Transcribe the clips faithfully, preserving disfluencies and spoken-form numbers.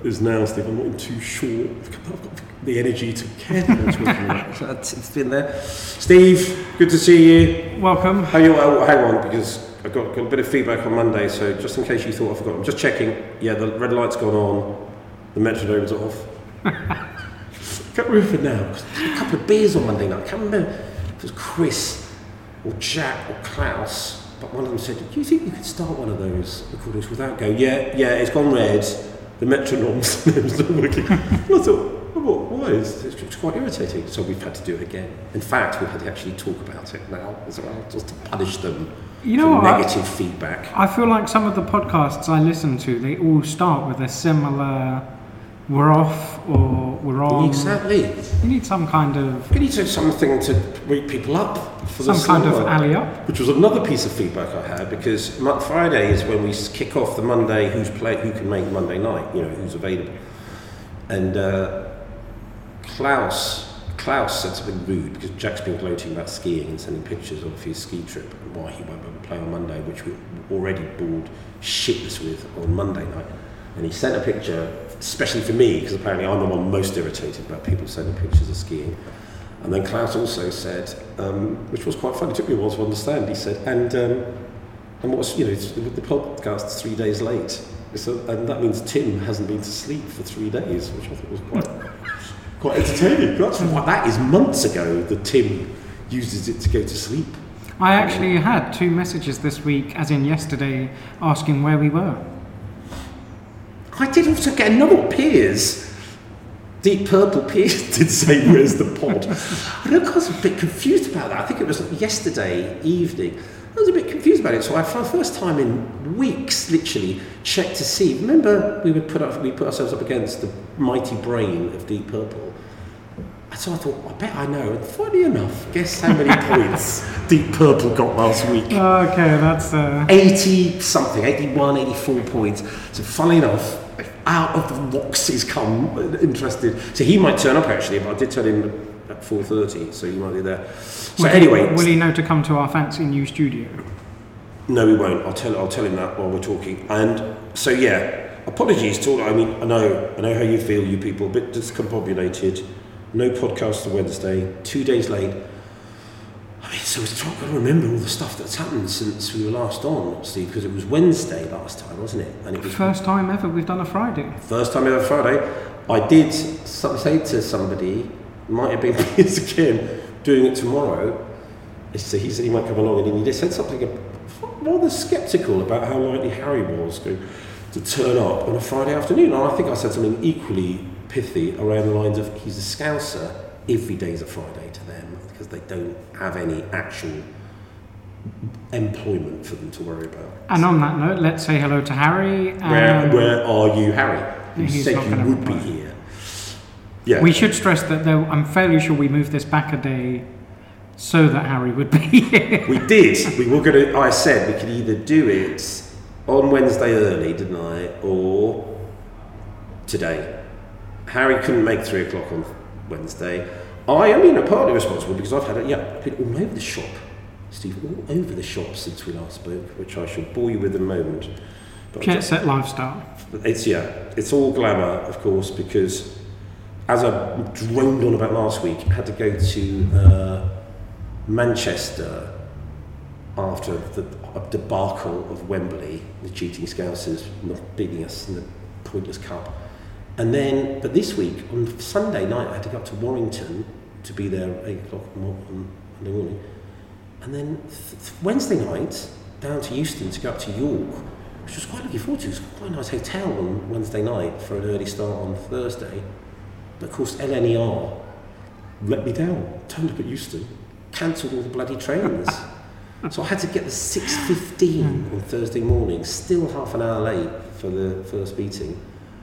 is now, Steve. I'm not too sure. I've got the energy to care for what's working right. So it's been there. Steve, good to see you. Welcome. How you? Oh, hang on, because I got, got a bit of feedback on Monday. So just in case you thought I forgot, I'm just checking. Yeah, the red light's gone on. The metronome's off. Can't remember now. A couple of beers on Monday night. I can't remember if it was Chris or Jack or Klaus. But one of them said, do you think you could start one of those recordings without going, yeah, yeah, it's gone red, the metronome's not working. And I thought, oh, why? It's, it's quite irritating. So we've had to do it again. In fact, we've had to actually talk about it now as well, just to punish them you know for what? negative I, feedback. I feel like some of the podcasts I listen to, they all start with a similar, we're off or we're on. Exactly. You need some kind of... You need to something to wake people up. For some the kind summer, of alley up. Which was another piece of feedback I had, because Friday is when we kick off the Monday, who's play, who can make Monday night, you know, who's available. And uh, Klaus, Klaus said something rude, because Jack's been gloating about skiing and sending pictures of his ski trip and why he won't be able to play on Monday, which we were already bored shitless with on Monday night. And he sent a picture, especially for me, because apparently I'm the one most irritated about people sending pictures of skiing. And then Klaus also said, um, which was quite funny, it took me a while to understand, he said, and um, and what's, you know, it's, the podcast's three days late. So, and that means Tim hasn't been to sleep for three days, which I thought was quite quite entertaining. That's, that is months ago that Tim uses it to go to sleep. I actually had two messages this week, as in yesterday, asking where we were. I did also get another Piers. Deep Purple Piers did say, where's the pod? I was a bit confused about that. I think it was yesterday evening. I was a bit confused about it. So I, for the first time in weeks, literally, checked to see. Remember, we would put up, we put ourselves up against the mighty brain of Deep Purple. So I thought, I bet I know. And funny enough, guess how many points Deep Purple got last week? Okay, that's... Uh... eighty something, eighty-one, eighty-four points. So funnily enough, out of the boxes come interested. So he might turn up actually, but I did tell him at four thirty, so he might be there. So will anyway... He, will he know to come to our fancy new studio? No, he won't. I'll tell I'll tell him that while we're talking. And so yeah, apologies to all. I mean, I know, I know how you feel, you people, a bit discombobulated. No podcast on Wednesday, two days late. I mean, so it's trying to remember all the stuff that's happened since we were last on, Steve, because it was Wednesday last time, wasn't it? And it was first time ever we've done a Friday. First time ever Friday. I did say to somebody, might have been Piers again, doing it tomorrow. So he said he might come along, and he said something rather sceptical about how likely Harry was going to turn up on a Friday afternoon. And I think I said something equally pithy around the lines of, he's a Scouser, every day's a Friday to them, because they don't have any actual employment for them to worry about. And on that note, let's say hello to Harry. Um, where, where are you, Harry? You said you would reply. be here. Yeah. We should stress that though, I'm fairly sure we moved this back a day so that Harry would be here. We did. We were going to, I said we could either do it on Wednesday early, didn't I, or today. Harry couldn't make three o'clock on Wednesday. I am, you know, partly responsible because I've had it, yeah, I've been all over the shop, Steve, all over the shop since we last spoke, which I shall bore you with in a moment. But Jet set lifestyle. It's, yeah, it's all glamour, of course, because as I droned on about last week, I had to go to uh, Manchester after the debacle of Wembley, the cheating Scousers not beating us in the pointless cup. And then, but this week, on Sunday night, I had to go up to Warrington to be there at eight o'clock on Monday morning. And then th- Wednesday night, down to Euston to go up to York, which was quite looking forward to. It was quite a nice hotel on Wednesday night for an early start on Thursday. But of course, L N E R let me down, turned up at Euston, cancelled all the bloody trains. So I had to get the six fifteen on Thursday morning, still half an hour late for the first meeting.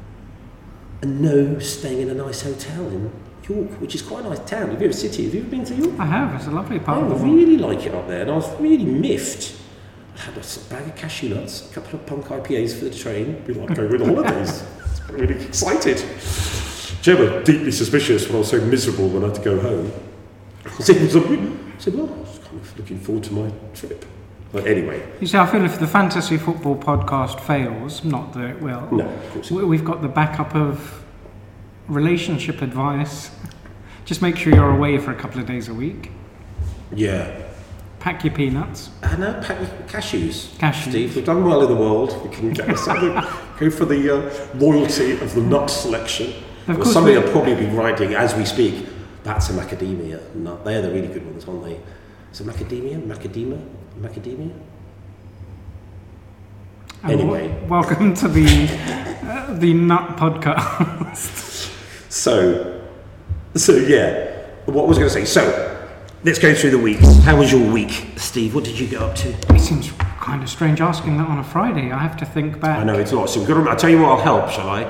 And no staying in a nice hotel in York, which is quite a nice town. Have you ever city? Have you ever been to York? I have. It's a lovely part I of the world. really like it up there, and I was really miffed. I had a bag of cashew nuts, a couple of punk I P As for the train. We like going on holidays. I'm really excited. Jem was deeply suspicious when I was so miserable when I had to go home. I said, well, I was kind of looking forward to my trip. But anyway. You see, I feel if the Fantasy Football podcast fails, not that it will, No, of course it we've got the backup of relationship advice. Just make sure you're away for a couple of days a week. Yeah. Pack your peanuts. I know, pack your cashews. Cashews. Steve, we've done well in the world. We can get something, go for the uh, royalty of the nut selection. Of Or course somebody we- will probably be writing as we speak. That's a macadamia nut. They're the really good ones, aren't they? Is it macadamia? Macadamia? Macadamia? And Anyway. w- welcome to the uh, the Nut Podcast. So, so yeah. What was I going to say? So, let's go through the week. How was your week, Steve? What did you get up to? It seems kind of strange asking that on a Friday. I have to think back. I know it's a lot. So we've got to, I'll tell you what, I'll help, shall I?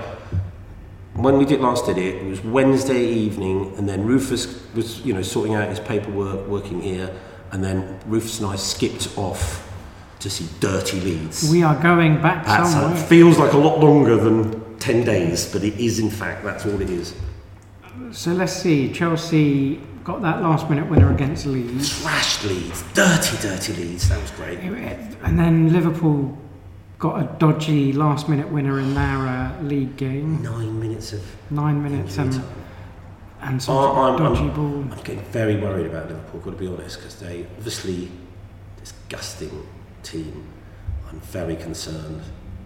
When we did last did it, it was Wednesday evening, and then Rufus was, you know, sorting out his paperwork, working here, and then Rufus and I skipped off to see Dirty Leeds. We are going back That's somewhere. a, feels like a lot longer than ten days, but it is in fact, that's all it is. So let's see. Chelsea got that last minute winner against Leeds. Thrashed Leeds, dirty, dirty Leeds, that was great. And then Liverpool got a dodgy last minute winner in their uh, league game. Nine minutes of Nine minutes injury and, time. and some Oh, I'm- dodgy I'm- ball. I'm getting very worried about Liverpool, got to be honest, because they obviously disgusting team. I'm very concerned.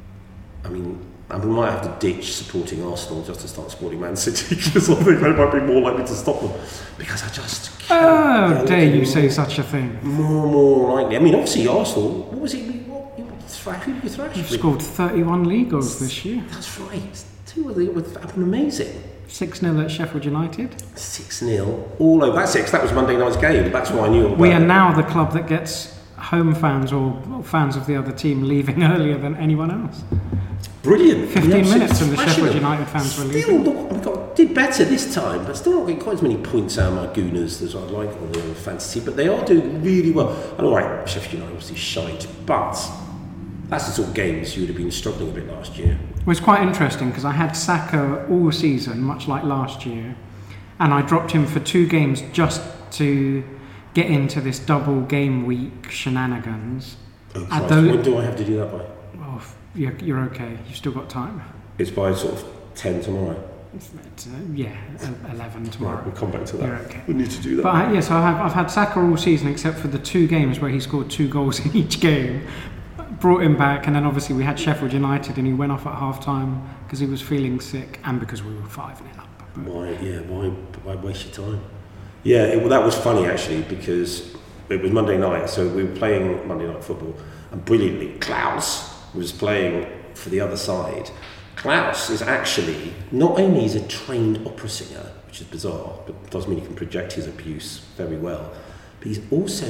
I mean, and we might have to ditch supporting Arsenal just to start supporting Man City because I think they might be more likely to stop them. Because I just can't. Oh, they're dare you looking say such a thing. More and more likely. I mean, obviously Arsenal. What was it? What, you thrash, who did you thrash? You've scored thirty-one league goals this year. That's right. Two of them were fucking amazing. six nil at Sheffield United. six nil all over. That's it. 'Cause that was Monday night's game. That's why I knew all about We are it. now the club that gets home fans or fans of the other team leaving earlier than anyone else. Brilliant. fifteen We absolutely minutes and the thrashing Sheffield them. United fans were Still leaving. not, we got, did better this time, but still not getting quite as many points out of my Gooners as I'd like on the old fantasy. But they are doing really well. And all right, Sheffield United obviously shite, but that's the sort of games you would have been struggling a bit last year. It was quite interesting because I had Saka all season, much like last year, and I dropped him for two games just to get into this double game week shenanigans. Oh, At Christ, the- when do I have to do that by? Well, you're, you're okay. You've still got time. It's by sort of ten tomorrow. It's, uh, yeah, e- eleven tomorrow. Right, we'll come back to that. You're okay. We need to do that. But I, yes, I have, I've had Saka all season except for the two games where he scored two goals in each game. Brought him back, and then obviously we had Sheffield United, and he went off at half time because he was feeling sick and because we were five nil up. But Why, yeah, why, why waste your time? Yeah, it, well, that was funny actually because it was Monday night, so we were playing Monday Night Football, and brilliantly, Klaus was playing for the other side. Klaus is actually, not only is a trained opera singer, which is bizarre, but does mean he can project his abuse very well, but he's also,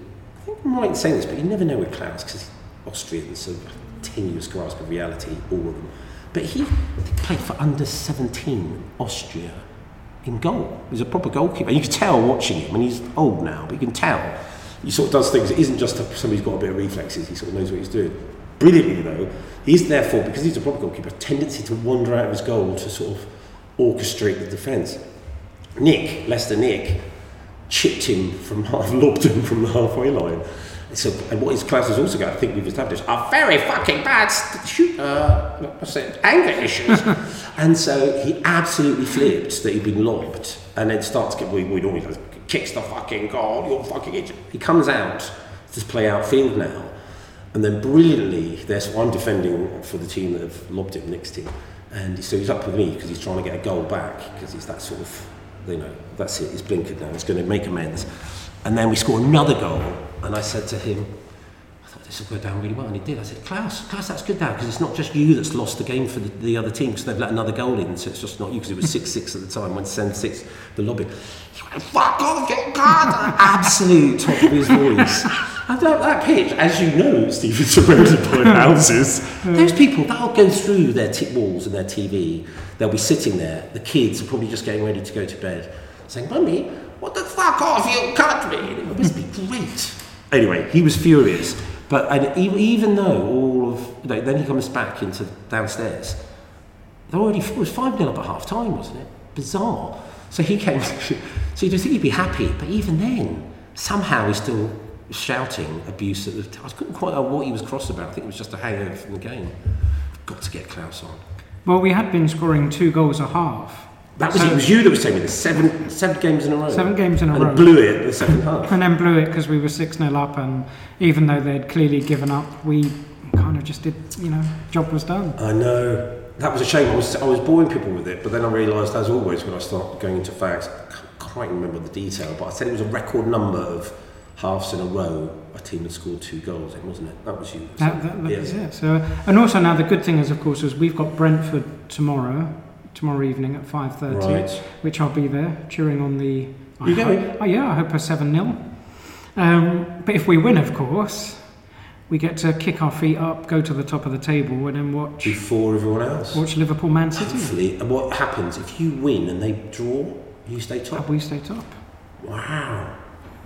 I think I'm right in saying this, but you never know with Klaus because he's Austrian, so tenuous grasp of reality, all of them. But he played for under seventeen Austria in goal. He's a proper goalkeeper. You can tell watching him, and he's old now, but you can tell. He sort of does things, it isn't just somebody who's got a bit of reflexes, he sort of knows what he's doing. Brilliantly though, he's therefore, because he's a proper goalkeeper, a tendency to wander out of his goal to sort of orchestrate the defence. Nick, Leicester Nick, chipped him from half, lobbed him from the halfway line. So, and what his class has also got, I think we've established, are very fucking bad st- shoot, uh, what's it, anger issues. And so he absolutely flipped that he'd been lobbed, and then starts to get, we, we normally go, kicks the fucking goal, you're fucking idiot. He comes out to play outfield now, and then brilliantly, there's, I'm defending for the team that have lobbed him next team, and so he's up with me because he's trying to get a goal back, because he's that sort of, you know, that's it, he's blinkered now, he's going to make amends. And then we score another goal, and I said to him, I thought this will go down really well, and he did. I said, Klaus, Klaus, that's good now, because it's not just you that's lost the game for the, the other team, because they've let another goal in, so it's just not you, because it was six six at the time, when send six, the lobby. He went, fuck off, get card! Absolute top of his voice. And that, that pitch, as you know, Steve, is surrounded by houses. Those people, that'll go through their t- walls and their T V, they'll be sitting there, the kids are probably just getting ready to go to bed, saying, Mummy, what the fuck off, you cut me! It must be great. Anyway, he was furious. But and even, even though all of, you know, then he comes back into downstairs, they're already, it was five nil up at half time, wasn't it? Bizarre. So he came, so you'd think he'd be happy, but even then, somehow he still shouting abuse at the. I couldn't quite know what he was cross about. I think it was just a hangover from the game. Got to get Klaus on. Well, we had been scoring two goals a half. That was so, it. Was you that was telling me this seven seven games in a row. Seven games in a and row. And blew it in the second half. And then blew it because we were six nil up, and even though they'd clearly given up, we kind of just did. You know, job was done. I know. That was a shame. I was I was boring people with it, but then I realised, as always, when I start going into facts, I can't quite remember the detail, but I said it was a record number of halves in a row a team had scored two goals in, wasn't it? That was you. That, that, that yeah. was it. So, and also now the good thing is, of course, is we've got Brentford tomorrow, tomorrow evening at five thirty, right. which I'll be there cheering on the. You going? Oh yeah, I hope a seven nil. Um, but if we win, of course, we get to kick our feet up, go to the top of the table, and then watch before everyone else. Watch Liverpool, Man City. Hopefully, and what happens if you win and they draw? You stay top. We stay top. Wow,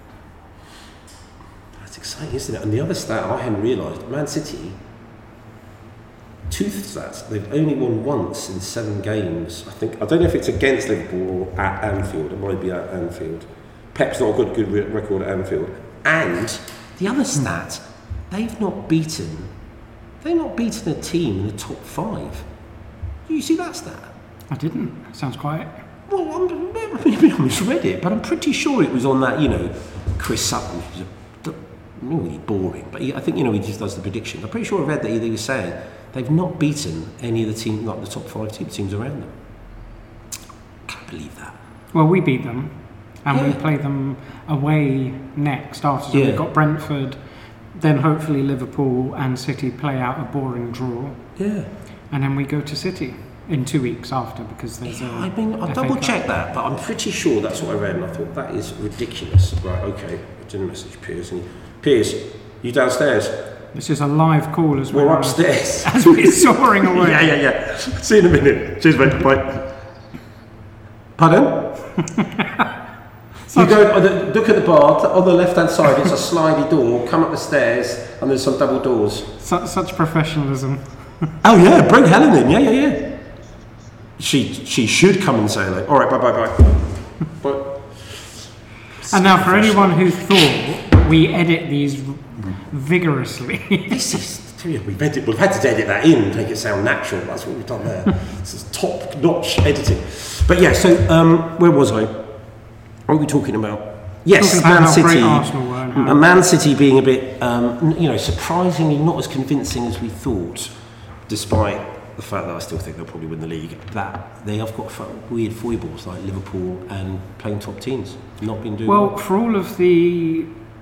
that's exciting, isn't it? And the other stat I hadn't realised: Man City. Two stats. They've only won once in seven games. I think. I don't know if it's against Liverpool or at Anfield. It might be at Anfield. Pep's not a good good record at Anfield. And the other stat. They've not beaten. They've not beaten a team in the top five. Do you see that stat? I didn't. Sounds quite. Well, I'm, maybe I misread it, but I'm pretty sure it was on that. You know, Chris Sutton, who's a, really boring, but he, I think you know he just does the prediction. I'm pretty sure I read that he, he was saying they've not beaten any of the team, like the top five team, teams around them. Can't believe that. Well, we beat them, and yeah. we play them away next after. So yeah. we've got Brentford. Then hopefully Liverpool and City play out a boring draw. Yeah. And then we go to City in two weeks after because there's yeah, a I mean, I'll F A double Cup. check that, but I'm pretty sure that's what I read and I thought that is ridiculous. Right, okay. I didn't message Piers. And Piers, you downstairs? This is a live call as we're we're upstairs. As we're soaring away. yeah, yeah, yeah. See you in a minute. Cheers, mate. Bye. Pardon? You go, look at the bar, on the left-hand side, it's a slidey door, come up the stairs, and there's some double doors. Such, such professionalism. Oh yeah, bring Helen in, yeah, yeah, yeah. She she should come and say hello. All right, bye, bye, bye. Bye. And now for anyone who thought we edit these vigorously. This is, we've, edit, we've had to edit that in, make it sound natural, that's what we've done there. This is top-notch editing. But yeah, so um, where was I? What are we talking about? Yes, talking about Man City. Arsenal were and how and Man City being a bit, um, you know, surprisingly not as convincing as we thought, despite the fact that I still think they'll probably win the league. That they have got weird foibles like Liverpool and playing top teams, not been doing well. well. For all of the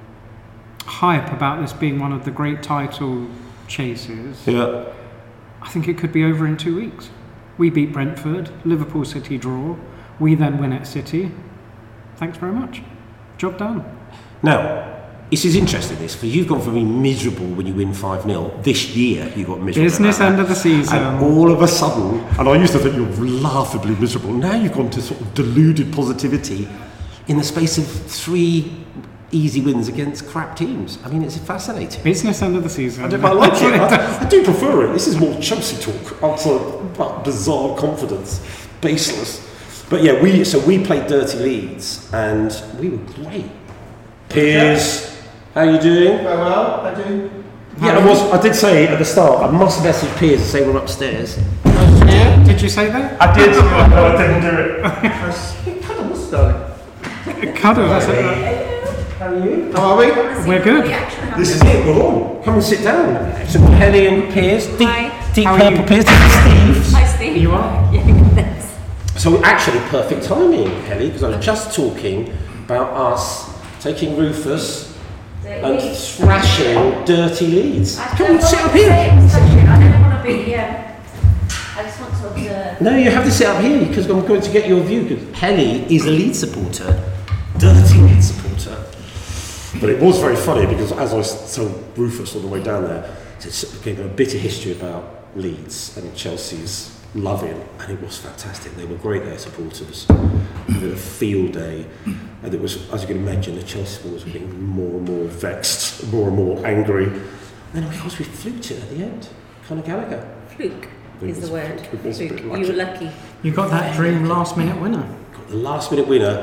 hype about this being one of the great title chases, Yeah. I think it could be over in two weeks. We beat Brentford, Liverpool City draw. We then win at City. Thanks very much. Job done. Now, this is interesting, this, because you've got very miserable when you win five nil. This year, you got miserable. Business end of the season. And all of a sudden, and I used to think you were laughably miserable. Now you've gone to sort of deluded positivity in the space of three easy wins against crap teams. I mean, it's fascinating. Business end of the season. I, do, I like it. I, I do prefer it. This is more Chelsea talk. Utter bizarre confidence. Baseless. But yeah, we so we played Dirty Leeds and we were great. Piers, how you doing? Very well, I do. Yeah, I was. I did say at the start. I must message Piers and say we're upstairs. Yeah, did you say that? I did. No, I didn't do it. Cuddle, what's darling? Cuddle, that's it. How are you? How are we? We're good. This is it. We're on. Come and sit down. So Kelly and Piers, deep, Hi. deep How are purple you? Piers, Steve. Hi, Steve. You are? Yeah, good, thanks. So actually, perfect timing, Kelly, because I was just talking about us taking Rufus and thrashing Dirty Leeds. I Come don't and sit want up to here. say it's such a- I don't want to be. Um, I just want to observe. No, you have to sit up here because I'm going to get your view. Because Kelly is a Leeds supporter, Dirty Leeds supporter. But it was very funny because as I s- told Rufus on the way down there, it gave him a bit of history about Leeds and Chelsea's loving, and it was fantastic. They were great, their supporters. They had a field day, and it was, as you can imagine, the Chelsea supporters were getting more and more vexed, more and more angry. And then of course we fluked it at the end. Conor Gallagher. Fluke It is was- the word. it was a Fluke. bit You lucky. were lucky. You got that dream last minute winner. Got the last minute winner,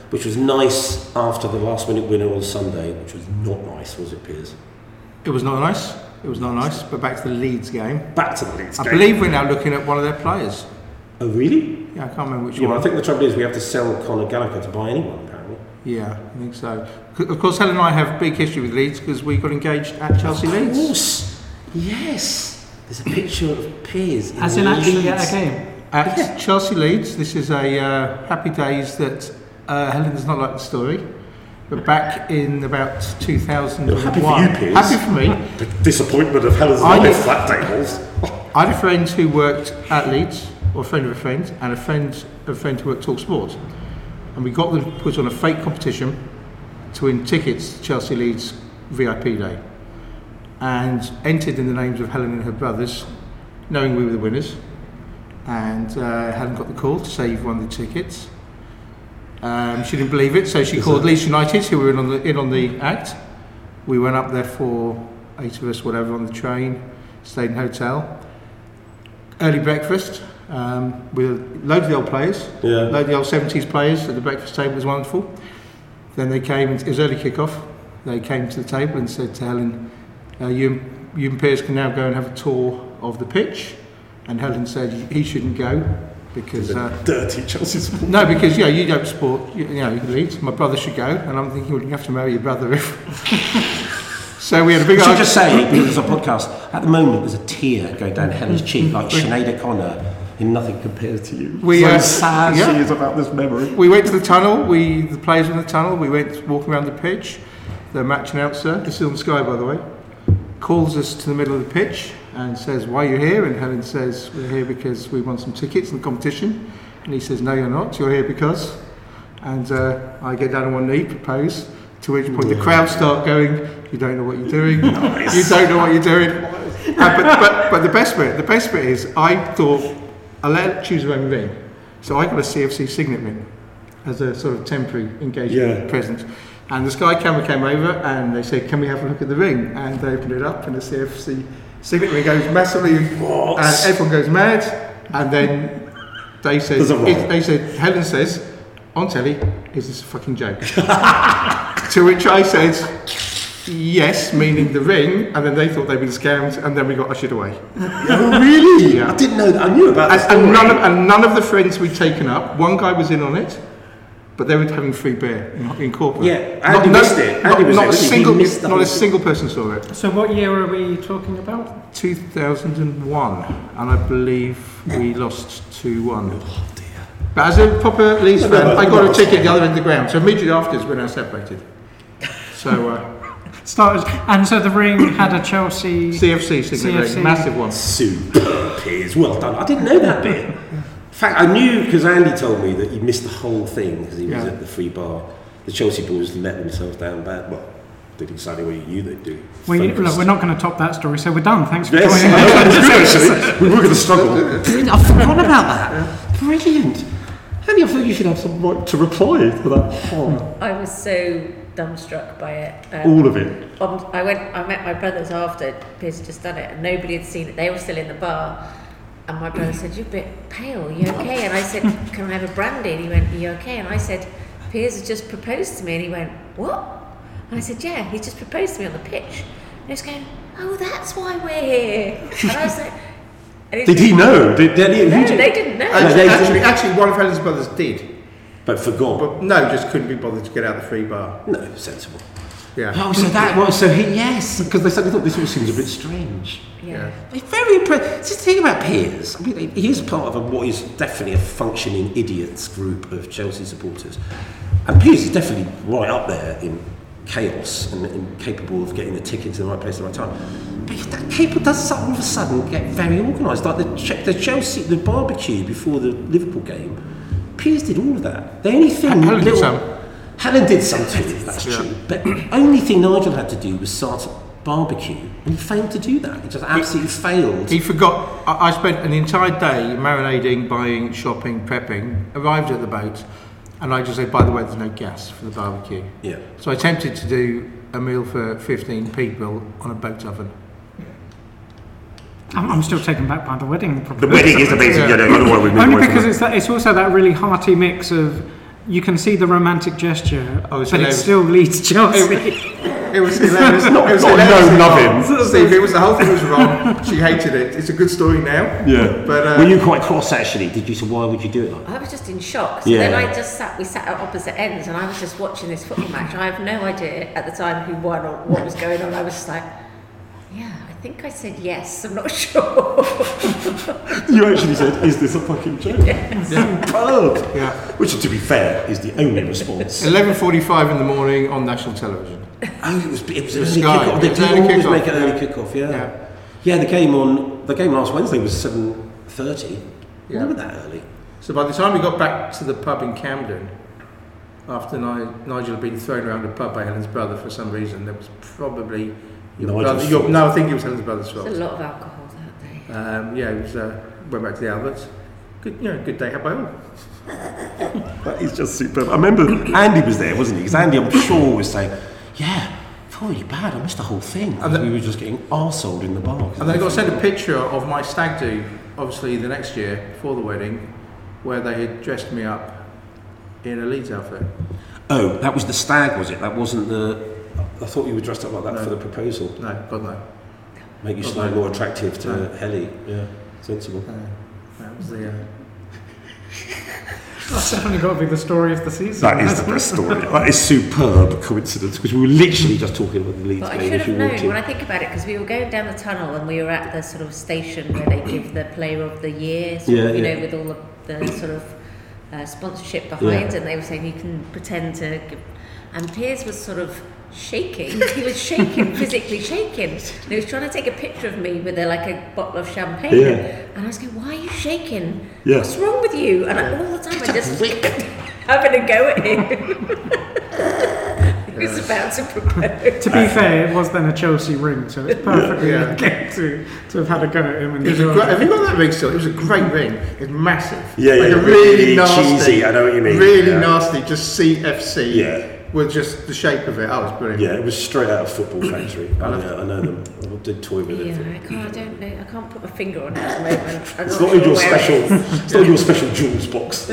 which was nice after the last minute winner on Sunday, which was not nice, was it, Piers? It was not nice. It was not nice. But back to the Leeds game. Back to the Leeds I game. believe we're now looking at one of their players. Oh, really? Yeah, I can't remember which Yeah, one. but I think the trouble is we have to sell Conor Gallagher to buy anyone, apparently. Yeah, I think so. C- Of course, Helen and I have big history with Leeds because we got engaged at Chelsea Of Leeds. course. Yes. There's a picture of Piers in As in actually Leeds. at a game. At Yeah. Chelsea Leeds, this is a uh, happy days that uh, Helen does not like the story. But back in about two thousand one. Happy for you, Piers. Happy for me. The disappointment of Helen's I life, did- flat tables. I had a friend who worked at Leeds, or a friend of a friend, and a friend of a friend who worked at Talk Sport. And we got them to put on a fake competition to win tickets to Chelsea Leeds V I P day. And entered in the names of Helen and her brothers, knowing we were the winners. And uh, Helen got the call to say you've won the tickets. Um, she didn't believe it, so she Is called it? Leeds United, who were in on the in on the act. We went up there for eight of us, whatever, on the train, stayed in a hotel. Early breakfast um, with a load of the old players, Yeah. load of the old seventies players at the breakfast table. Was wonderful. Then they came, it was early kick-off. They came to the table and said to Helen, uh, you, you and Piers can now go and have a tour of the pitch. And Helen said he shouldn't go because... Uh, Dirty Chelsea support. no, because, yeah, you don't support, you, you know, Leeds. My brother should go. And I'm thinking, well, you have to marry your brother if... So we had a big I should argument. just say, because it's a podcast, at the moment there's a tear going down Helen's cheek like Sinead O'Connor in Nothing Compared to You. We, so uh, sad yeah. she is about this memory. We went to the tunnel. We the players were in the tunnel. We went walking around the pitch. The match announcer, this is on Sky by the way, calls us to the middle of the pitch and says, "Why are you here?" And Helen says, "We're here because we won some tickets in the competition." And he says, "No, you're not. You're here because." And uh, I get down on one knee, propose. To which point the crowd start going, "You don't know what you're doing. Nice. You don't know what you're doing." Uh, but, but but the best bit, the best bit is, I thought I let her choose her own ring, so I got a C F C signet ring as a sort of temporary engagement Yeah. present. And the Sky camera came over and they said, "Can we have a look at the ring?" And they opened it up and the C F C signet ring goes massively, What? and everyone goes mad. And then they said, There's a roll. it, they said, Helen says, on telly, "Is this a fucking joke?" To which I said, "Yes," meaning the ring. And then they thought they'd been scammed, and then we got ushered away. Oh, really? Yeah. I didn't know that. I knew about And, this story. and, none of, and none of the friends we'd taken up, one guy was in on it, but they were having free beer in, in corporate. Yeah, Andy missed it. Andy Not, was not there, a wasn't he? He single, missed the not whole a single person saw it. So what year are we talking about? two thousand one, and I believe we lost two one. Oh, dear. But as a proper Leeds No, fan, no, no, I got no, a ticket at the other end of the ground. So immediately afterwards, we're now separated. So uh, Started, and so the ring had a Chelsea. C F C signature, C F C. massive one. Superb, Piers. Well done. I didn't know that bit. In fact, I knew because Andy told me that he missed the whole thing because he was Yeah. at the free bar. The Chelsea boys let themselves down bad. Well, did exactly what you knew they'd do. We, Focused. look, we're not going to top that story, so we're done. Thanks for Yes, joining no, us. that was good actually. We were going to struggle. Brilliant. I forgot about that. Brilliant. Andy, I thought you should have some right to reply to that. Oh, I was so dumbstruck by it. Um, all of it. um, I went. I met my brothers after Piers had just done it, and nobody had seen it. They were still in the bar, and my brother said, "You're a bit pale. Are you okay?" And I said, "Can I have a brandy?" And he went, "Are you okay?" And I said, "Piers has just proposed to me." And he went, "What?" And I said, "Yeah, he just proposed to me on the pitch." And he was going, "Oh, that's why we're here." And I was like, and Did he know? Did, did he, No, who did? they didn't know. No, Actually, they actually, didn't. actually, one of Helen's brothers did, But forgot. but no, just couldn't be bothered to get out the free bar. No, sensible. Yeah. Oh, so that was so he yes, because they suddenly thought this all seems a bit strange. Yeah. It's very impressive. Just think about Piers. I mean, he is part of a, what is definitely a functioning idiots group of Chelsea supporters, and Piers is definitely right up there in chaos and, and capable of getting the ticket to the right place at the right time. But that capable does all of a sudden get very organised, like the Ch- the Chelsea the barbecue before the Liverpool game. Piers did all of that. The only thing Helen did little- some. Helen did some too, that's Yeah. true. But the only thing Nigel had to do was start a barbecue, and he failed to do that. He just absolutely failed. He forgot. I, I spent an entire day marinating, buying, shopping, prepping. Arrived at the boat, and I just said, "By the way, there's no gas for the barbecue." Yeah. So I attempted to do a meal for fifteen people on a boat oven. I'm, I'm still taken back by the wedding. The wedding is amazing. Yeah. Yeah, no, I don't know why we moved Only away from because that. it's that, it's also that really hearty mix of you can see the romantic gesture, Oh, it's but it hilarious. still leads Chelsea. It was hilarious. Not- it was not hilarious. no loving. Steve, it was the whole thing was wrong. She hated it. It's a good story now. Yeah. But, uh, Were you quite cross actually? Did you say, why would you do it like that? I was just in shock. So Yeah. then I just sat, we sat at opposite ends and I was just watching this football match. I have no idea at the time who won or what was going on. I was just like, yeah, I think I said yes. I'm not sure. You actually said, is this a fucking joke? Superb! Yeah. Which, to be fair, is the only response. eleven forty-five in the morning on national television. Oh, it was, it was It was early Sky. kick-off. It They was do early always kick-off, make it early yeah. kick-off, yeah. Yeah. Yeah, the game on the game last Wednesday was seven thirty. Yeah. Never that early. So by the time we got back to the pub in Camden, after Ni- Nigel had been thrown around the pub by Helen's brother for some reason, there was probably your Nigel's brother. Your, fault. no, I think it was Helen's brother's fault. There's a lot of alcohol that day. Um, yeah, it was. Uh, went back to the Alberts. Good, you know, good day had by all. That is just superb. I remember Andy was there, wasn't he? Because Andy, I'm sure, was saying, yeah, I felt really bad. I missed the whole thing. And the- we were just getting arseholed in the bar. And then I got sent a picture of my stag do, obviously the next year before the wedding, where they had dressed me up in a Leeds outfit. Oh, that was the stag, was it? That wasn't the... I thought you were dressed up like that No. for the proposal. No, God no. Make you Oh, slightly no. more attractive to No. Helly. Yeah, sensible. Uh, that was the. Uh, That's definitely got to be the story of the season. That is the hasn't it? best story. That is superb coincidence because we were literally just talking about the Leeds But I game should as have you walked known in. when I think about it because we were going down the tunnel and we were at the sort of station where they give the player of the year, sort Yeah, of, you yeah. know, with all the, the sort of uh, sponsorship behind, Yeah. and they were saying you can pretend to give. And Piers was sort of shaking. He was shaking, physically shaking. And he was trying to take a picture of me with a, like a bottle of champagne. Yeah. And I was going, why are you shaking? Yeah. What's wrong with you? And I, all the time I just having a go at him. He was about to propose. To be fair, it was then a Chelsea ring, so it's perfectly Yeah. okay to, to have had a go at him. And it was a enjoy great, it. have you got that ring still? It was a great ring. It was massive. Yeah, like yeah, a really, really nasty, cheesy, I know what you mean. Really Yeah. nasty, just C F C. Yeah. With just the shape of it. That was brilliant. Yeah, it was straight out of Football Factory. I, love know, I know them. I did toy with it. Yeah, I can't. I don't know. I can't put my finger on it at the moment. I'm It's not not in sure your where it special. is. It's not in your special jewels box.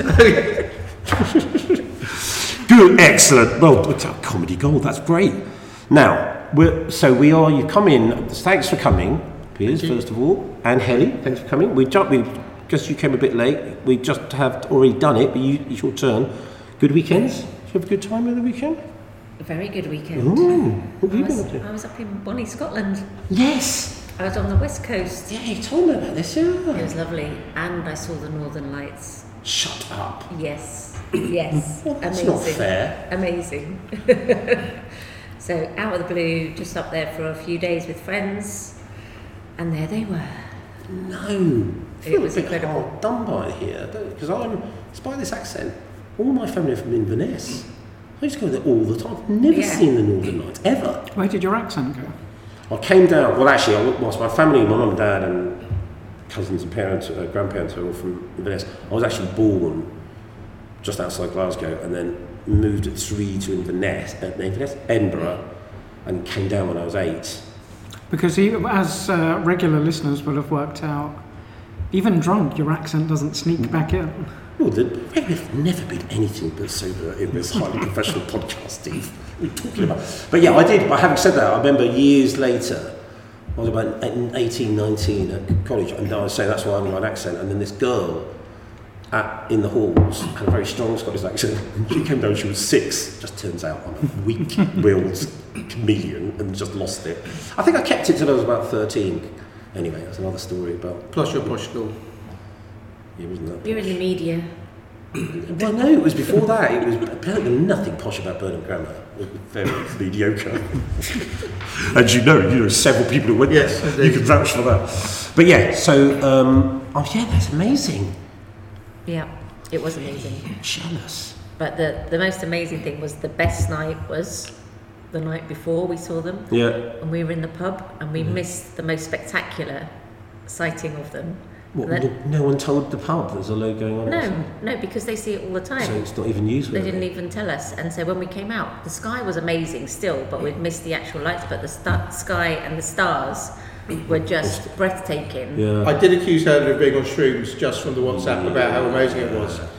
Good, excellent. Well, it's a comedy gold. That's great. Now, we're, so we are. You come in. Thanks for coming, Piers. Thank you. First of all, and Helly, thanks for coming. We jumped. We because you came a bit late. We just have already done it, but you, it's your turn. Good weekends. Did you have a good time over the weekend? A very good weekend. Ooh, what have I you been was, up to? I was up in Bonnie, Scotland. Yes. I was on the west coast. Yeah, you told me about this. It Yeah. was lovely, and I saw the Northern Lights. Shut up. Yes, yes, Well, that's amazing, not fair. amazing. So out of the blue, just up there for a few days with friends, and there they were. No. I It feel was a bit incredible. hard done by here, because I'm, despite this accent, all my family are from Inverness. I used to go there all the time. I've never Yeah. seen the Northern Lights, ever. Where did your accent go? I came down, well actually, I, whilst my family, my mum and dad and cousins and parents, uh, grandparents are all from Inverness, I was actually born just outside Glasgow and then moved at three to Inverness, uh, Inverness, Edinburgh, and came down when I was eight. Because you, as uh, regular listeners will have worked out, even drunk, your accent doesn't sneak back in. Well, the, we've never been anything but sober in this highly professional podcast, Steve. What are you talking about? But yeah, I did. But having said that, I remember years later, I was about eighteen, nineteen at college, and I was saying that's why I have my accent. And then this girl at, in the halls had a very strong Scottish accent. She came down, she was six. Just turns out I'm a weak-willed chameleon and just lost it. I think I kept it till I was about thirteen. Anyway, that's another story about. Plus your posh school. It wasn't that. You're in the media. Well, no, it was before that. It was apparently nothing posh about Burnham Grammar. It was very mediocre. And you know, you know, several people who went Yes, there. indeed. You can vouch for that. But yeah, so um, oh yeah, that's amazing. Yeah, it was amazing. I'm jealous. But the, the most amazing thing was the best night was the night before we saw them. Yeah. And we were in the pub and we missed the most spectacular sighting of them. What, That- no, no one told the pub there's a load going on. outside? No, no, because they see it all the time. So it's not even used. They didn't even tell us. And so when we came out, the sky was amazing still, but we'd missed the actual lights. But the sta- sky and the stars were just breathtaking. Yeah. I did accuse her of being on shrooms just from the WhatsApp about how amazing it was.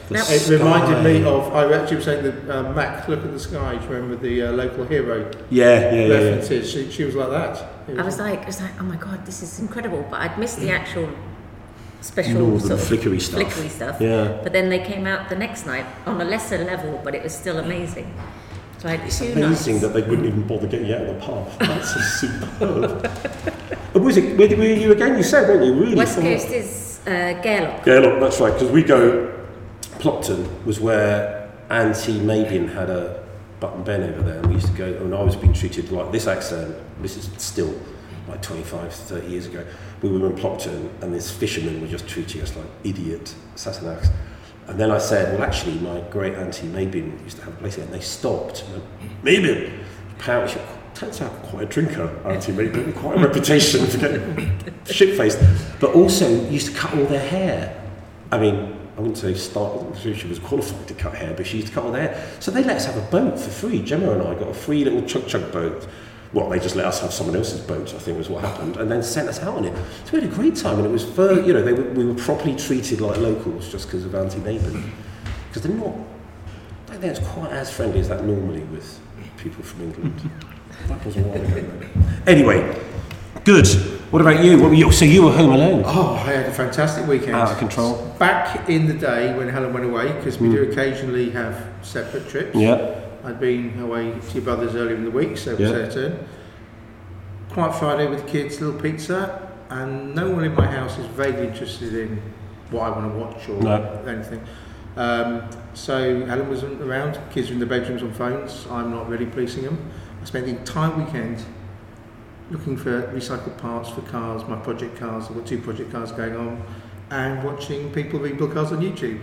The Now- It reminded me sky. of, I actually was saying that uh, Mac, Look at the Sky, do you remember the uh, local hero Yeah, yeah, yeah. yeah. references? She, she was like that. It I was like, I was like, oh my god, this is incredible. But I'd missed the actual special Northern sort of flickery stuff. flickery stuff. Yeah. But then they came out the next night on a lesser level, but it was still amazing. So I had It's two amazing nights. that they wouldn't even bother getting you out of the pub. That's so superb. And was it, where were you again? You said, weren't you? Really West far? Coast is uh, Gairloch. Yeah, look, that's right, because we go, Plockton was where Auntie Mabin had a button Ben over there, and we used to go, and I was being treated like this accent, this is still like twenty-five, thirty years ago. We were in Plockton, and this fisherman was just treating us like idiot Sassenachs. And then I said, well, actually, my great auntie Mabin used to have a place here, and they stopped. And went, Mabin, apparently, she turns out quite a drinker, Auntie Mabin, quite a reputation for getting shit-faced. But also used to cut all their hair. I mean, I wouldn't say start, I'm sure she was qualified to cut hair, but she used to cut all their hair. So they let us have a boat for free. Gemma and I got a free little chug-chug boat. Well, they just let us have someone else's boat, I think was what happened, and then sent us out on it. So we had a great time, and it was for, you know, they were, we were properly treated like locals just because of Auntie Mabin. Because they're not, I don't think it's quite as friendly as that normally with people from England. That was a while ago, though. Anyway, good. What about you? What were you? So you were home alone? Oh, I had a fantastic weekend. Out of control. Back in the day when Helen went away, because we Mm. do occasionally have separate trips. Yeah. I'd been away to your brother's earlier in the week, so it was Yeah. their turn. Quiet Friday with the kids, little pizza, and no one in my house is vaguely interested in what I want to watch or No. anything. Um, so Helen wasn't around, kids are in the bedrooms on phones, I'm not really policing them. I spent the entire weekend looking for recycled parts for cars, my project cars, I've got two project cars going on, and watching people rebuild cars on YouTube.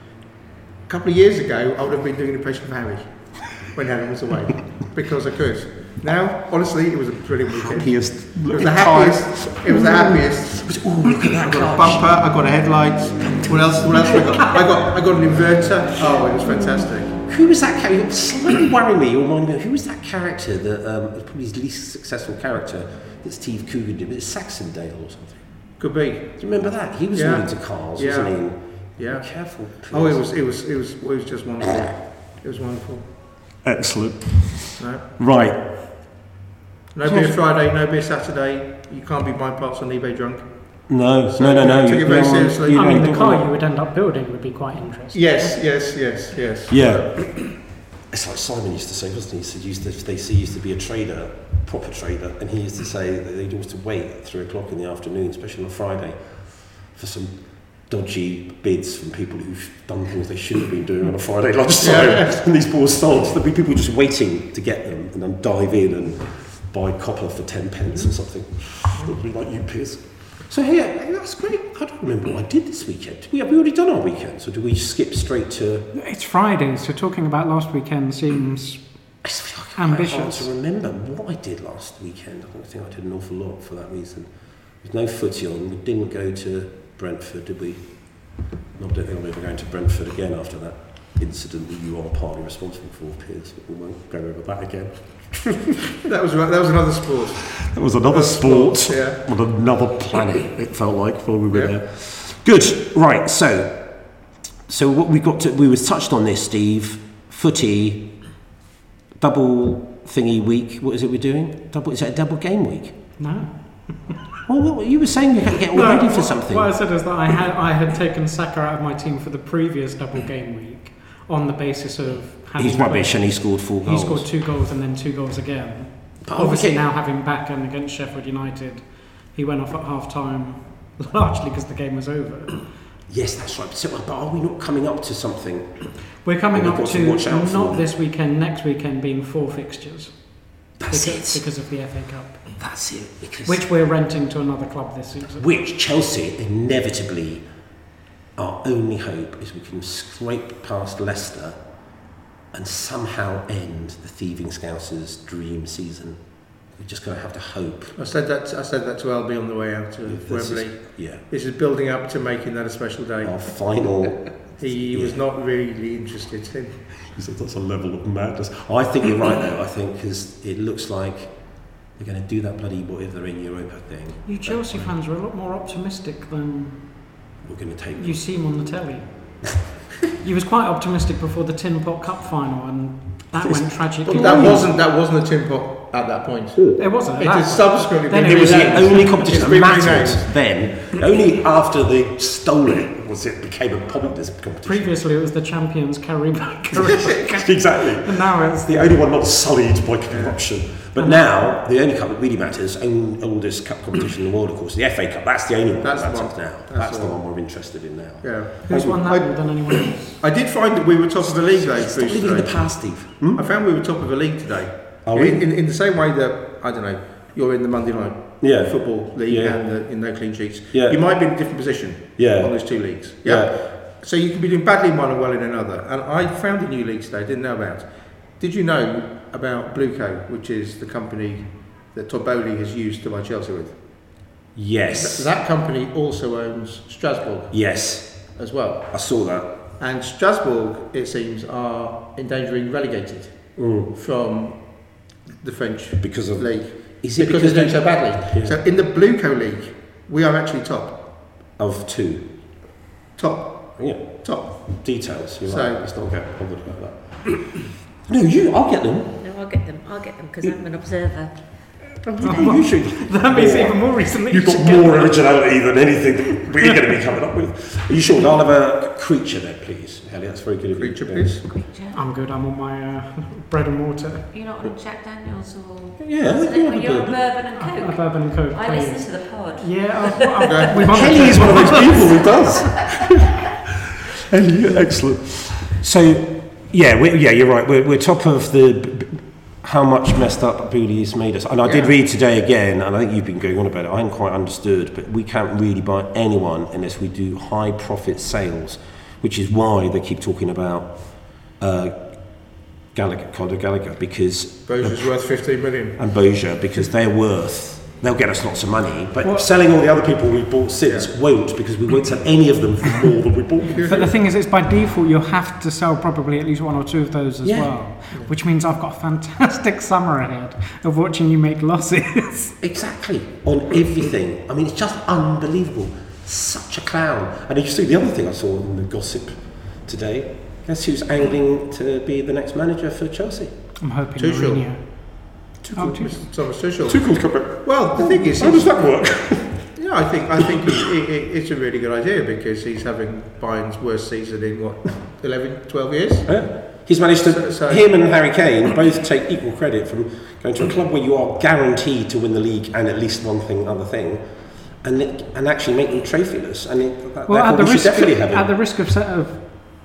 A couple of years ago, I would have been doing an impression of Harry when Helen was away, because I could. Now, honestly, it was a brilliant weekend. Happiest. It was the happiest. It was the happiest. Oh, look at that I got a car. bumper. I got a headlight. What else? What else? Have I got? I got. I got an inverter. Oh, it was fantastic. Who was that character? Slightly worrying me. You remind me of who was that character that um, was probably his least successful character that Steve Coogan did? Was it Saxondale or something? Could be. Do you remember that? He was Yeah. all into cars, Yeah. wasn't he? Yeah. Be careful. Please. Oh, it was. It was. It was. It was just wonderful. It was wonderful. Excellent. No. Right. No beer Friday. No beer Saturday. You can't be buying parts on eBay drunk. No, So, no, no, no. took it very no, seriously. you I mean, don't the do car that. you would end up building would be quite interesting. Yes. Yes. Yes. Yes. Yeah. It's like Simon used to say, wasn't he? He said, used to, they he used to be a trader, proper trader, and he used to say that they'd always to wait at three o'clock in the afternoon, especially on a Friday, for some dodgy bids from people who've done things they shouldn't have been doing on a Friday lunchtime. Yeah. And these poor souls, there'd be people just waiting to get them and then dive in and buy copper for ten pence or something. Probably like you, Piers. So yeah, that's great. I don't remember what I did this weekend. Did we, have we already done our weekends, or do we skip straight to... It's Friday, so talking about last weekend seems It's quite hard ambitious. to remember what I did last weekend. I don't think I did an awful lot for that reason. There's no footy on. We didn't go to Brentford, did we? No, I don't think I'm ever going to Brentford again after that incident that you are partly responsible for, Piers. But we won't go over that again. That was right. That was another sport. That was another Another sport, sport, yeah. on another planet, it felt like, while we were Yeah. there. Good. Right, so so what we got to, we was touched on this, Steve. Footy, double thingy week. What is it we're doing? Double, is it a double game week? No. Well, what, you were saying you had to get all No, ready for what- something. What I said is that I had I had taken Saka out of my team for the previous double game week on the basis of having He's rubbish played- and he scored four He goals. scored two goals and then two goals again. But Obviously, okay. now having Beckham against Sheffield United, he went off at half time largely because the game was over. Yes, that's right. So, but are we not coming up to something? We're coming We've up got to to watch out not for. this weekend, next weekend being four fixtures That's because, it. because of the F A Cup, That's it. Because which we're renting to another club this season. Which Chelsea inevitably, our only hope is we can scrape past Leicester and somehow end the Thieving Scousers' dream season. We're just going to have to hope. I said that. I said that to Albi on the way out to This Wembley. is, yeah, This is building up to making that a special day. our final. He was yeah. not really interested in. He said that's a level of madness. I think you're right though. I think because it looks like they're going to do that bloody whatever they're in Europa thing. You Chelsea fans are a lot more optimistic than We're going to take. you seem on the telly. You was quite optimistic before the Tin Pot Cup final, and that went tragically. But that wasn't that wasn't a tin pot at that point. It wasn't. It that has subsequently Then been It was the renamed. only competition It's that been mattered renamed. then. Only after they stole it was it became a pointless competition. Previously, it was the champions Caribou. Caribou. Exactly. And now it's The only one not sullied by corruption. But now, the only cup that really matters, own oldest cup competition in the world, of course, the F A Cup. That's the only one That's that the matters one. now. That's That's, the the one. one we're interested in now. Yeah. who's won that I, more than anyone else? I did find that we were top of the league though. Stop Bruce, living in the today. past, Steve. Hmm? I found we were top of the league today. Are we? In, in, in the same way that, I don't know, you're in the Monday night Yeah. football league Yeah. and the, in no clean sheets. Yeah. You might be in a different position Yeah. on those two leagues. Yeah. So you can be doing badly in one and well in another. And I found a new league today, didn't know about. Did you know about Blueco, which is the company that Todd Bowley has used to buy Chelsea with? Yes. Th- that company also owns Strasbourg Yes. as well. I saw that. And Strasbourg, it seems, are endangering relegated Mm. from the French Because of. league. Is it because, because they're doing they- so badly. Yeah. So in the Blueco league, we are actually top. Of two. Top. Yeah. Top. Details. You're So- right. Let's not get bothered about that. No, you. I'll get them. No, I'll get them. I'll get them because I'm an observer. No, you should. That means More. even more recently. You've got more originality than anything that we're going to be coming up with. Are you sure? I'll have a creature there, please. Ellie, that's very good of you. Creature, please. Creature. I'm good. I'm on my uh, bread and water. You're not on Jack Daniels or. Yeah, What's yeah, it? Well, you're on good. bourbon and A coke. bourbon and coke. I please. listen to the pod. Yeah, I, I, we want Kelly is one of those people who does. Ellie, excellent. So, yeah, we're, yeah, you're right. We're, we're top of the b- b- how much messed up Booley has made us. And I did Yeah. read today again, and I think you've been going on about it. I hadn't quite understood, but we can't really buy anyone unless we do high profit sales, which is why they keep talking about uh, Gallagher, Conor Gallagher, because Bozier's worth fifteen million. and Bozier, because they're worth. They'll get us lots of money, but Well- selling all the other people we've bought since Yeah. won't, because we won't sell any of them for more than we bought them. But the thing is, it's by default you have to sell probably at least one or two of those as Yeah. well, which means I've got a fantastic summer ahead of watching you make losses. Exactly, on everything. I mean, it's just unbelievable. Such a clown. And you see the other thing I saw in the gossip today. Guess who's angling to be the next manager for Chelsea? I'm hoping Tuchel. Mourinho. Oh, Tuchel. Thomas Tuchel. Tuchel's coming. Well, the thing is, How does he's- that work? yeah, I think I think it's, it, it, it's a really good idea because he's having Bayern's worst season in what eleven, twelve years. Yeah. He's managed to, So- so- him and Harry Kane both take equal credit from going to a club where you are guaranteed to win the league and at least one thing, other thing, and it, and actually make them trophyless. And it, that, Well, at therefore the we should risk definitely of, have him. at the risk of, sort of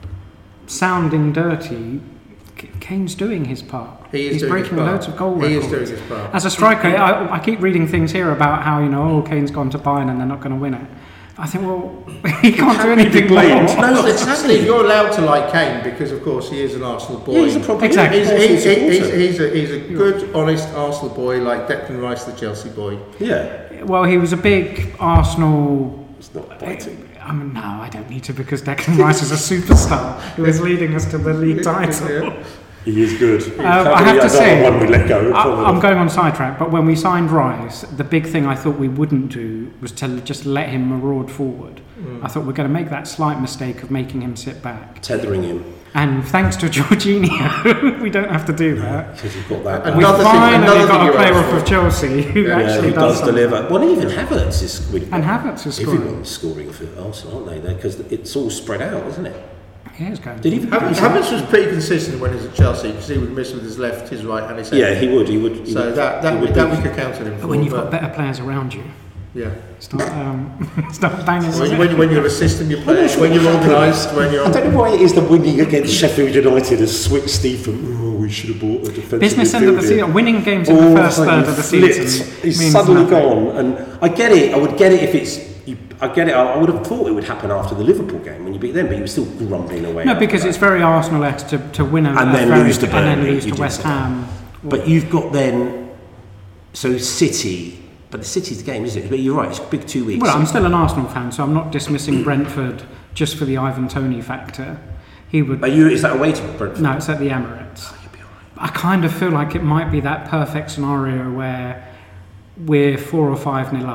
sounding dirty, K- Kane's doing his part. He is He's doing breaking his part. loads of goal He is records. doing his part. As a striker, I, I keep reading things here about how, you know, oh, Kane's gone to Bayern and they're not going to win it. I think, well, he can't do anything blamed. more. No, Well, exactly. Steve, you're allowed to like Kane because, of course, he is an Arsenal boy. Yeah, he's a proper Exactly. He's, Arsenal he's, he's, supporter. he's, a, he's a good, honest Arsenal boy like Declan Rice, the Chelsea boy. Yeah, Well, he was a big Arsenal. it's not biting. I mean, no, I don't need to because Declan Rice is a superstar who is leading us to the league title. Yeah. He is good. Uh, I have to say, one we let go. I, I'm going on sidetrack, but when we signed Rice, the big thing I thought we wouldn't do was to just let him maraud forward. Mm. I thought we're going to make that slight mistake of making him sit back. tethering him And thanks to Jorginho, we don't have to do that. because you've got that. And We Another thing- finally another got thing a you player asked off for. of Chelsea who Yeah, actually who does, does deliver. something. Well, even Havertz is scoring. And Havertz is scoring. Everyone's scoring for Arsenal, aren't they? Because it's all spread out, isn't it? He is going. Did he? Havertz, Havertz was pretty consistent when he was at Chelsea because he would miss with his left, his right, and his head. Yeah, he would. He would. He So would, that he that, would we, that be- we could count on him for. But when you've but- got better players around you, yeah. start, um, start banging. When, when, when you're a system, you play. When you're organised, when you're. I don't know why it is that winning against Sheffield United has switched Steve from, oh, we should have bought a defensive Business end of the midfielder." season, winning games in All the of a first sudden third of the flipped. season. He's means suddenly nothing. gone, and I get it. I would get it if it's. You, I get it. I, I would have thought it would happen after the Liverpool game when you beat them, but you were still grumbling away. No, after because that. it's very Arsenal-esque to, to win a, And a then very, lose to and then Burnley, lose you to did West say that. Ham. But you've got then. So City, but the City's the game, isn't it? But you're right. It's a big two weeks. Well, I'm still an Arsenal fan, so I'm not dismissing Brentford just for the Ivan Toney factor. He would. Are you? Is that away to Brentford? No, it's at the Emirates. You'll be all right. I kind of feel like it might be that perfect scenario where we're four or five nil up,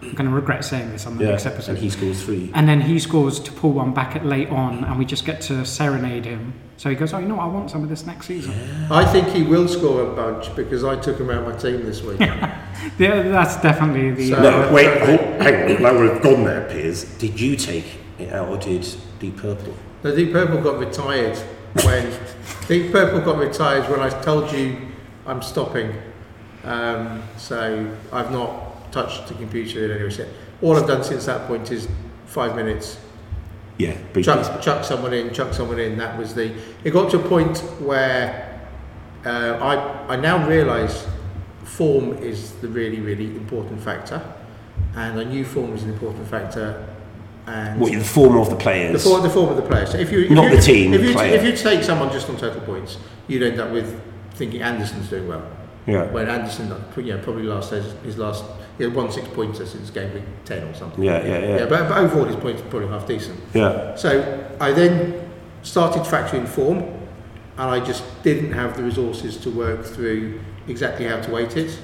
I'm going to regret saying this on the Yeah, next episode. and he scores three. And then he scores to pull one back at late on, and we just get to serenade him. So he goes, oh, you know what, I want some of this next season. I think he will score a bunch because I took him out of my team this week. Yeah, that's definitely the... So- uh, No, wait, hold, hang on. Now we've gone there, Piers. Did you take it out or did Deep Purple? The Deep Purple got retired when Deep Purple got retired when I told you I'm stopping. Um, so I've not touched the computer in any way. All I've done since that point is five minutes. Yeah, briefly. Chuck, chuck someone in, chuck someone in. That was the. It got to a point where uh, I I now realise form is the really really important factor, and I knew form was an important factor. And What, the form of the players? the form, the form of the players. So if you if Not you, the team, if the you player. if you take someone just on total points, you'd end up with thinking Anderson's doing well. Yeah. When Anderson, you know, probably last his, his last he had one six pointer since game week ten or something. Yeah, yeah, yeah. Yeah, but, but overall his points were probably half decent. Yeah. So I then started factoring form, and I just didn't have the resources to work through exactly how to weight it.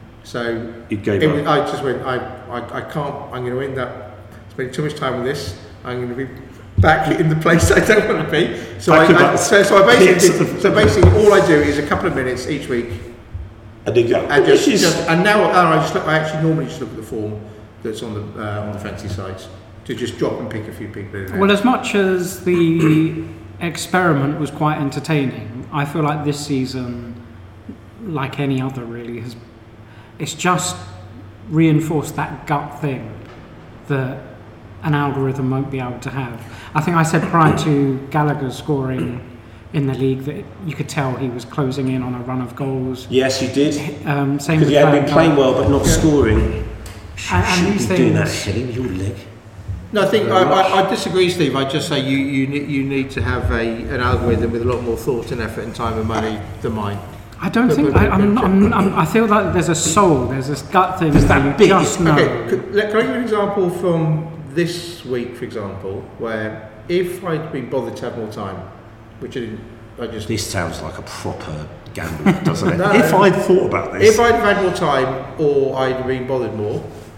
So You gave it up. was, I just went, I, I, I can't, I'm going to end up spending too much time on this. I'm going to be back in the place I don't want to be. So Back I, to I back. so, so I basically, Hits. so basically all I do is a couple of minutes each week, And then go, and just, this is- just and now and I just look, I actually normally just look at the form that's on the uh, on the fancy sites to just drop and pick a few people in. Well, as much as the experiment was quite entertaining, I feel like this season, like any other really, has it's just reinforced that gut thing that an algorithm won't be able to have. I think I said prior to Gallagher scoring in the league that you could tell he was closing in on a run of goals. Yes, you did. Um, same Because with you had been Van playing Dijk. well but not scoring. And, and Shouldn't these be doing that, things. Heading with your leg. No, I think I, I, I disagree, Steve. I just say you you ne- you need to have a an algorithm with a lot more thought and effort and time and money than mine. I don't But- think but- I, I'm, I'm, I'm, I feel like there's a soul. There's this gut thing There's that that you bit, just know. Okay, could, let, can I give you an example from this week, for example, where if I'd been bothered to have more time, which I didn't, I just This sounds like a proper gamble, doesn't it? No. If I'd thought about this. if I'd had more time or I'd been bothered more,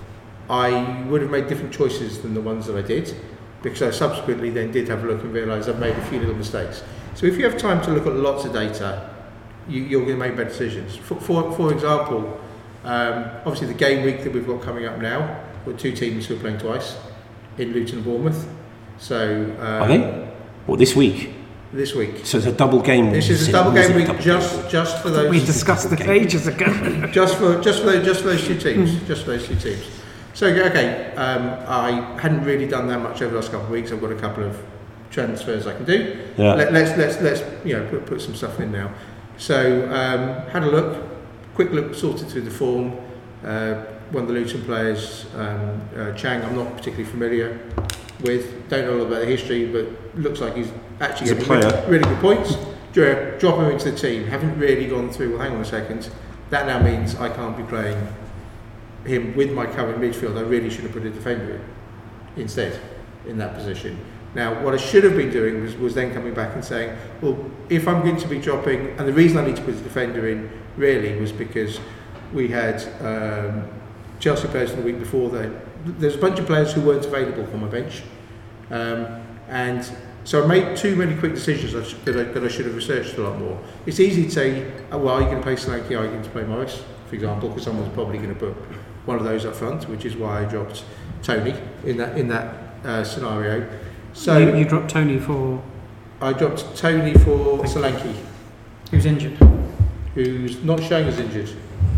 I would have made different choices than the ones that I did, because I subsequently then did have a look and realised I've made a few little mistakes. So if you have time to look at lots of data, you, you're going to make better decisions. For, for, for example, um, obviously the game week that we've got coming up now, we've got two teams who are playing twice, in Luton and Bournemouth. So um, Are they? What, this week? this week. So it's a double game This week. is a So double was game it week double just game week? just for those We discussed this ages ago. just for just for those, just for those two teams, just for those two teams. So okay, um, I hadn't really done that much over the last couple of weeks. I've got a couple of transfers I can do. Yeah. Let, let's let's let's you know put, put some stuff in now. So um, had a look, quick look, sorted through the form. Uh, one of the Luton players, um, uh, Chang, I'm not particularly familiar with. Don't know a lot about the history, but looks like he's actually He's a getting player. really, really good points. Dro- Drop him into the team. Haven't really gone through. Well, hang on a second. That now means I can't be playing him with my current midfield. I really should have put a defender in instead in that position. Now, what I should have been doing was, was then coming back and saying, well, if I'm going to be dropping, and the reason I need to put a defender in really was because we had um, Chelsea players from the week before that. There's a bunch of players who weren't available for my bench, um, and so I made too many quick decisions that I, sh- that, I, that I should have researched a lot more. It's easy to say, oh, well, are you going to play Solanke, are you going to play Morris, for example, because someone's probably going to put one of those up front, which is why I dropped Tony in that in that uh, scenario. So you, you dropped Tony for I dropped Tony for Solanke, who's injured. who's not showing as injured.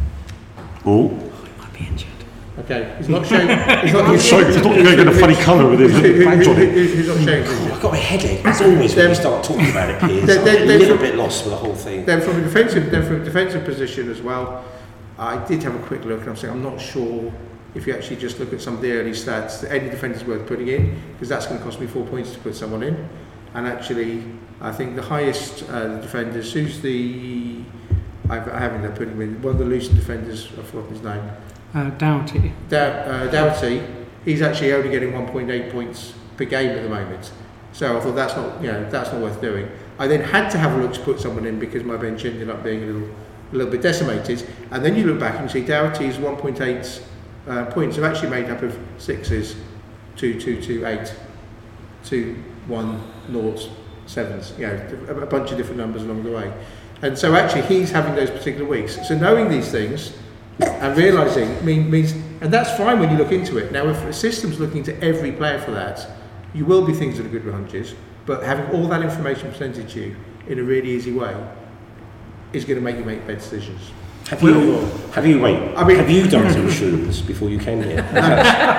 Oh. He might be injured. Okay, he's not showing. He's not, He's showing- he's not going in a funny colour with his who- who- badge on who- it. who- Who's not showing as Oh, injured. I've got a headache. As always when Them- you start talking about it, Piers. They- I'm they- a they- little bit lost with the whole thing. Then from a defensive, then from a defensive position as well, I did have a quick look, and I'm saying I'm not sure if you actually just look at some of the early stats that any defender's worth putting in, because that's going to cost me four points to put someone in. And actually, I think the highest uh, the defenders, who's the I've, I haven't put him in one of the Luton defenders. I've forgotten his name. Uh, Doughty. Da- uh, Doughty, he's actually only getting one point eight points per game at the moment. So I thought that's not, you know, that's not worth doing. I then had to have a look to put someone in because my bench ended up being a little, a little bit decimated. And then you look back and you see Doughty's one point eight uh, points are actually made up of sixes, two, two, two, eight, two, one, naught, sevens. You know, a, a bunch of different numbers along the way. And so actually he's having those particular weeks. So knowing these things and realising mean, means, and that's fine when you look into it. Now if a system's looking to every player for that, you will be things that are good hunches, but having all that information presented to you in a really easy way is going to make you make better decisions. Have you, have you, wait, I mean, have you done some shrooms before you came here? No. no.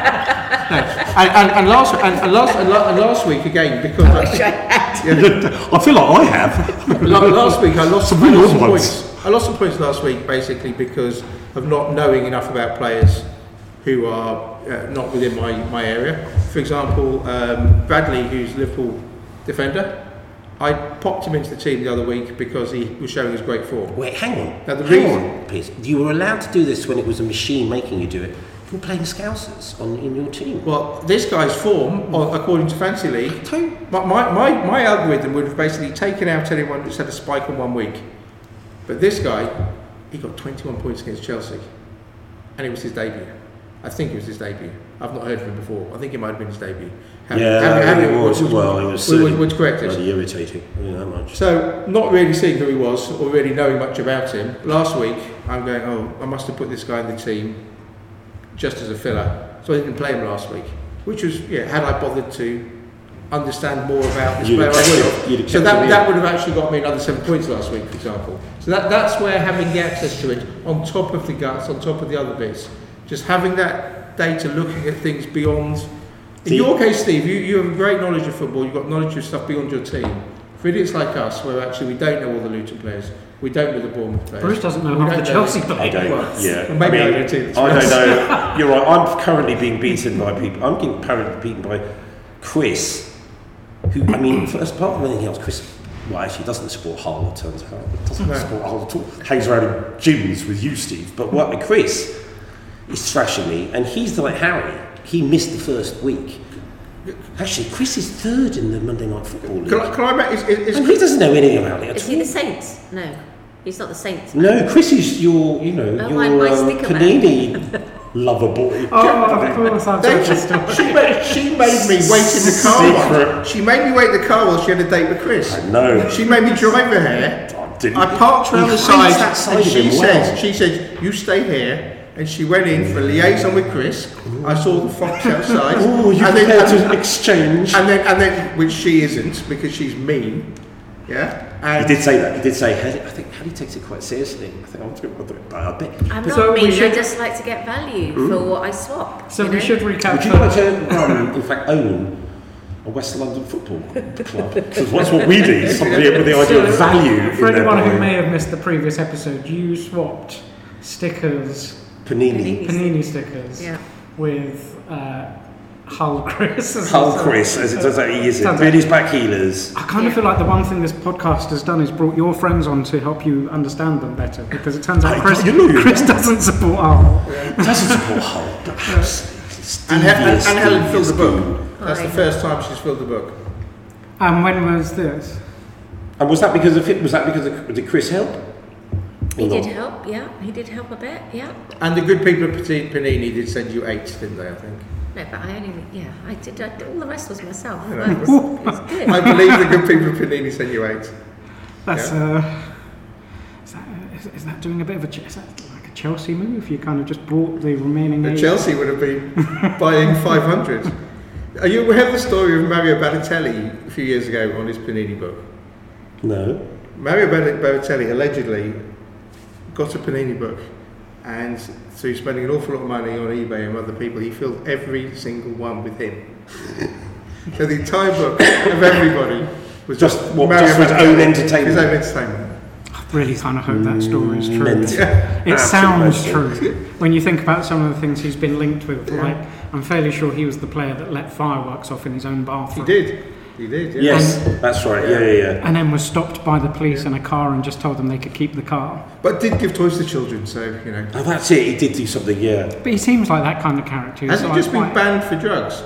And, and, and, last, and, and, last, and, la- and last week again, because I, wish I had. Yeah, I feel like I have. Last week I lost, some I real lost some ones. points. I lost some points last week basically because of not knowing enough about players who are uh, not within my, my area. For example, um, Bradley, who's Liverpool defender, I popped him into the team the other week because he was showing his great form. Wait, hang on. Now the hang reason, on, please. You were allowed to do this when it was a machine making you do it. You're playing Scousers on in your team. well, this guy's form, on, according to Fantasy League, Don't- my, my, my, my algorithm would have basically taken out anyone that's had a spike on one week. But this guy, he got twenty-one points against Chelsea. And it was his debut. I think it was his debut. I've not heard of him before. I think it might have been his debut. Having- Yeah, having- having- it was. would- Well, it was would- would- certainly would correct it. bloody irritating. Yeah, that much. So, not really seeing who he was or really knowing much about him, last week I'm going, oh, I must have put this guy in the team just as a filler. So I didn't play him last week, which was, yeah, had I bothered to understand more about this You'd player, have I kept would him- have. you'd have So kept that, him that in. would have actually got me another seven points last week, for example. So that, that's where having the access to it, on top of the guts, on top of the other bits, just having that data, looking at things beyond. In See- your case, Steve, you, you have a great knowledge of football, you've got knowledge of stuff beyond your team. For idiots like us, where actually we don't know all the Luton players, we don't know the Bournemouth players. Bruce doesn't know we half don't the Chelsea I players. don't. Well, yeah. well, maybe I, I mean, don't either, to I be don't know. You're right. I'm currently being beaten by people. I'm getting currently beaten by Chris, who, I mean, for, as part of anything else, Chris, well, actually doesn't support Hull, it turns out. It doesn't No. support Hull at all. Hangs around in gyms with you, Steve. But what Chris is thrashing me, and he's like Harry. He missed the first week. Actually, Chris is third in the Monday Night Football League. Can I, can I make, is, is, is And he doesn't know anything about it at Is all. he the Saints? No, he's not the Saints. No, Chris is your, you know, Oh, your my- my um, sticker man. Panini lover boy. Oh, of course, I've They- heard this story. she, made, she made me wait in the car Secret. once. She made me wait in the car while she had a date with Chris. I know. She made me drive her here. I didn't. I parked around He the hates side, that side and of she him said, well. she said, you stay here. And she went in for a liaison with Chris. I saw the fox outside. Oh, you and prepared then, to exchange. and then, and then, which she isn't because she's mean. Yeah. And He did say that. He did say, Hedy- I think Hedy takes it quite seriously. I think I'm going to do it, but I bet. I'm So not we mean, I should- just like to get value for what I swap. So you we know? should recap. Would you like to, um, in fact, own a West London football club? Because that's what we need. Somebody with the idea of value. For in their anyone who mind. may have missed the previous episode, you swapped stickers, Panini. Panini. Panini stickers, Yeah. with uh, Hull Chris. as Hull he Chris, said. as it does out, he is it. Sounds With like- his back heelers. I kind of Yeah. feel like the one thing this podcast has done is brought your friends on to help you understand them better, because it turns out Hey, Chris, you know you Chris don't. doesn't support Hull. Doesn't support Hull. but and, He- and, Devious, and Helen filled the devious book. goo. That's the I first time she's filled the book. And when was this? And was that because of it? Was that because of, did Chris help? He Or did not? help, yeah. He did help a bit, yeah. And the good people at Panini Panini did send you eight, didn't they? I think. No, but I only, yeah, I did. I, all the rest was myself. Yeah. Well, it, was, it was good. I believe the good people at Panini sent you eight. That's Yeah. uh, is that, is, is that doing a bit of a Ch- is that like a Chelsea move? You kind of just brought the remaining But eight. Chelsea would have been buying five hundred. Are you aware of the story of Mario Balotelli a few years ago on his Panini book? No. Mario Bal- Balotelli allegedly got a Panini book, and through spending an awful lot of money on eBay and other people, he filled every single one with him. So the entire book of everybody was Just just, what, Mario just for his Balotelli, own entertainment? His own entertainment. I really kind of hope that story is true. Mental. Yeah. It sounds Absolute true when you think about some of the things he's been linked with. Yeah. Like, I'm fairly sure he was the player that let fireworks off in his own He bathroom. did. He did. Yeah. Yes, that's right. Yeah, yeah, yeah. And then was stopped by the police in a car and just told them they could keep the car. But did give toys to children, so you know. Oh, that's it. He did do something. Yeah. But he seems like that kind of character. He's Has he like just been quite- banned for drugs?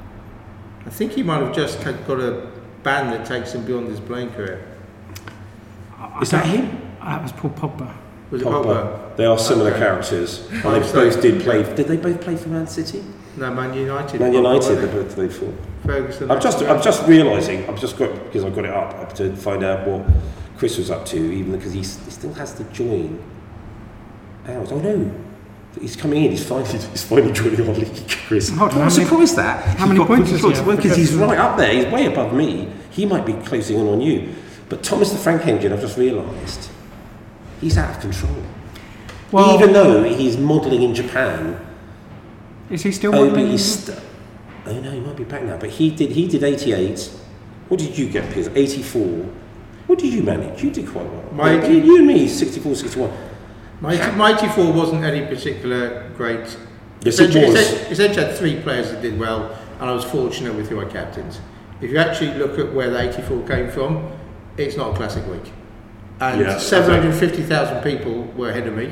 I think he might have just ca- got a ban that takes him beyond his playing career. I- I Is that don't- him? That was Paul Pogba. Was it Pogba? They are similar Okay. characters. And Oh, they so- both did play. Did they both play for Man City? No, Man United. Man Pogba, United. wasn't They it? both played for. Ferguson. I'm just, I'm just realising. I've just got because I got it up, up to find out what Chris was up to, even because he's, he still has to join ours. Oh no, he's coming in. He's finally, he's finally joining our league, Chris. Hold on, I'm how many- surprised that. how He many got points pretty does he close. have? Well, because he's Because- right up there. He's way above me. He might be closing in on you. But Thomas the Frank Engine, I've just realised, he's out of control. Well, Even though he's modelling in Japan, is he still oh, but modelling? he's st- oh no, he might be back now. But he did he did eighty-eight. What did you get, Piers? eighty-four. What did you manage? You did quite well. My- you, you and me, sixty-four, sixty-one. Mighty, Mighty Four wasn't any particular great. Yes, it Essentially- was. essen- Essentially had three players that did well, and I was fortunate with who I captained. If you actually look at where the eighty-four came from, it's not a classic week. And Yeah, seven hundred fifty thousand people were ahead of me.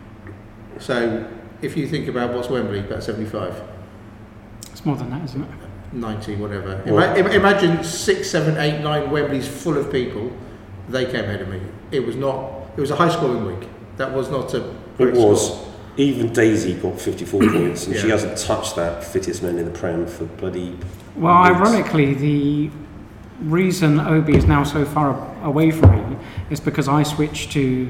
So if you think about what's Wembley, about seventy-five, It's more than that, isn't it? ninety, whatever. Well- Ima- im- imagine six, seven, eight, nine Wembleys full of people. They came ahead of me. It was not. It was a high-scoring week. That was not a. It great was. score. Even Daisy got fifty-four points, and she Yeah. hasn't touched that fittest man in the Prem for bloody. Well, weeks. ironically, the reason Obi is now so far a- away from me is because I switched to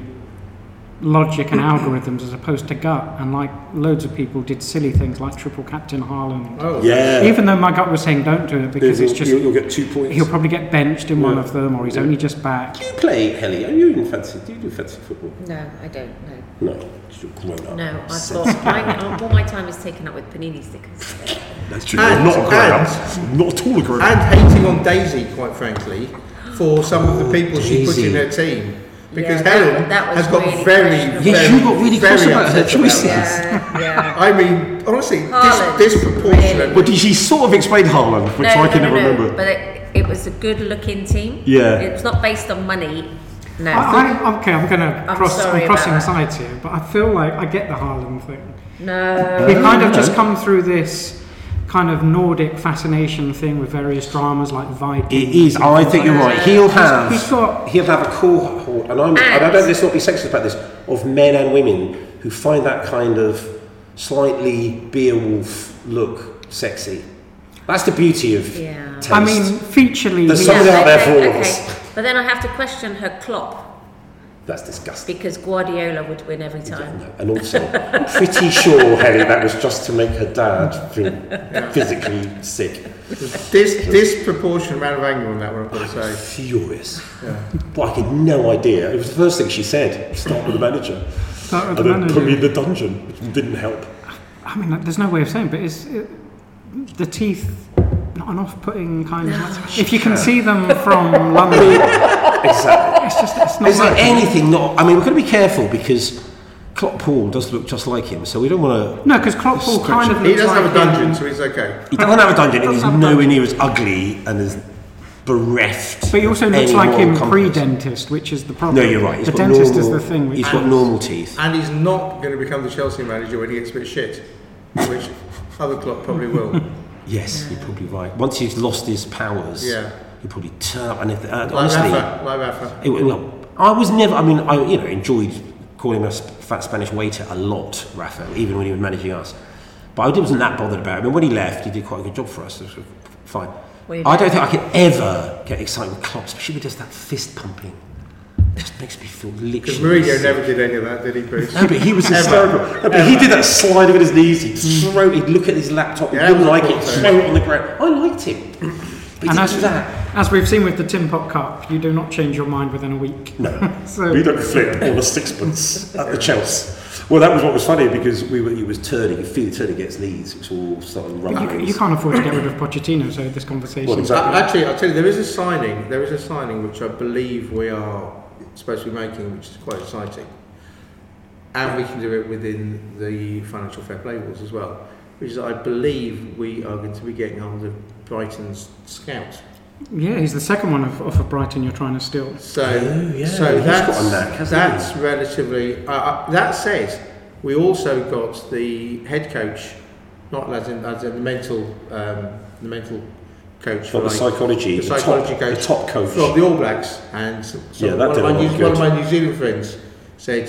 logic and algorithms as opposed to gut, and like loads of people did silly things like triple captain Haaland. Oh, Yeah. Even though my gut was saying don't do it because You'll- it's just you'll, you'll get two points. he'll probably get benched in one Yeah. of them, or he's Yeah. only just back. Do you play, Helly? Are you in fancy? Do you do fancy football? No, I don't know. No, you're grown up. No, I've Sensible. got mine, all my time is taken up with panini stickers. That's true. And- not a grown up. and- Not at all a grown up. And hating on Daisy, quite frankly, for some of the people she put Daisy. in her team. Because Yeah, that- Helen that was has got really very, questionable. very, Yes, you got really very cross about her upset choices. that. Yeah, yeah. I mean, honestly, Haaland, this disproportionate. really. But she sort of explained Haaland, which I can no, never no, remember. But it, it was a good-looking team. Yeah. It's not based on money. No. I, I, okay, I'm going to I'm cross. sorry I'm crossing about sides here, but I feel like I get the Haaland thing. no. We've kind of just come through this kind of Nordic fascination thing with various dramas like Vikings. It is. Oh, I think you're right. He'll have. He's got- He'll have a cohort, and I'm. And I don't. Let's not be sexist about this. Of men and women who find that kind of slightly Beowulf look sexy. That's the beauty of Yeah. taste. I mean, featurely, There's he's- something out there for all of okay. us. But then I have to question her Klopp That's disgusting. because Guardiola would win every time. No, and also, pretty sure, Helly, that was just to make her dad feel physically sick. This disproportionate amount of anger on that one, I've got to say. Furious. But I had no idea. It was the first thing she said. Start with the manager. Start with and the then put me manager. in the dungeon, which didn't help. I mean, like, there's no way of saying, but is it, the teeth not an off-putting kind of? If you can see them from London, Exactly. it's just it's not. Is there like- anything not... I mean, we've got to be careful because Klopp Paul does look just like him, so we don't want to... No, because Klopp Paul kind of He looks doesn't like have a dungeon, him, so he's okay. He doesn't have a dungeon and he's Doesn't have a nowhere dungeon. near as ugly and as bereft. but he also looks any like moral him compass. pre-dentist, which is the problem. No, you're right. He's The got dentist normal, is the thing. Which He's got normal teeth. And he's not going to become the Chelsea manager when he gets a bit shit, which other Klopp probably will. Yes, you're probably right. Once he's lost his powers, Yeah. he'll probably turn up. And if, uh, Like honestly, Rafa, like Rafa. it, well, I was never. I mean, I you know enjoyed calling him a sp- fat Spanish waiter a lot, Rafa, even when he was managing us. But I wasn't that bothered about it. I mean, when he left, he did quite a good job for us. It was fine. Well, you I don't did. think I could ever get excited with Klopp, especially with just that fist pumping. It just makes me feel literally. Because Mourinho sick. never did any of that, did he, Bruce? No, but he was Ever. hysterical. No, but he did that slide over his knees. He'd throw. He'd look at his laptop. He Yeah, wouldn't of like it. course, Throw it on the ground. I liked him. But he And didn't as, do that. as we've seen with the Tin Pot Cup, you do not change your mind within a week. No. So We don't flip on a sixpence at the Chelsea. Well, that was what was funny because we were. He was turning. You feel turning against knees. It was all starting but running. you, you can't afford to get rid of Pochettino, so this conversation. Well, exactly. Uh, Actually, I'll tell you, there is a signing. There is a signing which I believe we are supposed to be making, which is quite exciting, and we can do it within the financial fair play rules as well. Which is, I believe, we are going to be getting hold of Brighton's scout. Yeah, he's the second one off, off of Brighton you're trying to steal. So, Oh, yeah, so he's that's, got a knack, hasn't that's he? relatively. Uh, uh, that said, we also got the head coach, not as in, as in the mental, um, the mental coach But the like- psychology, the the, psychology top, coach the top coach. from the All Blacks, and so Yeah, that one, did of a my lot New, good. one of my New Zealand friends said,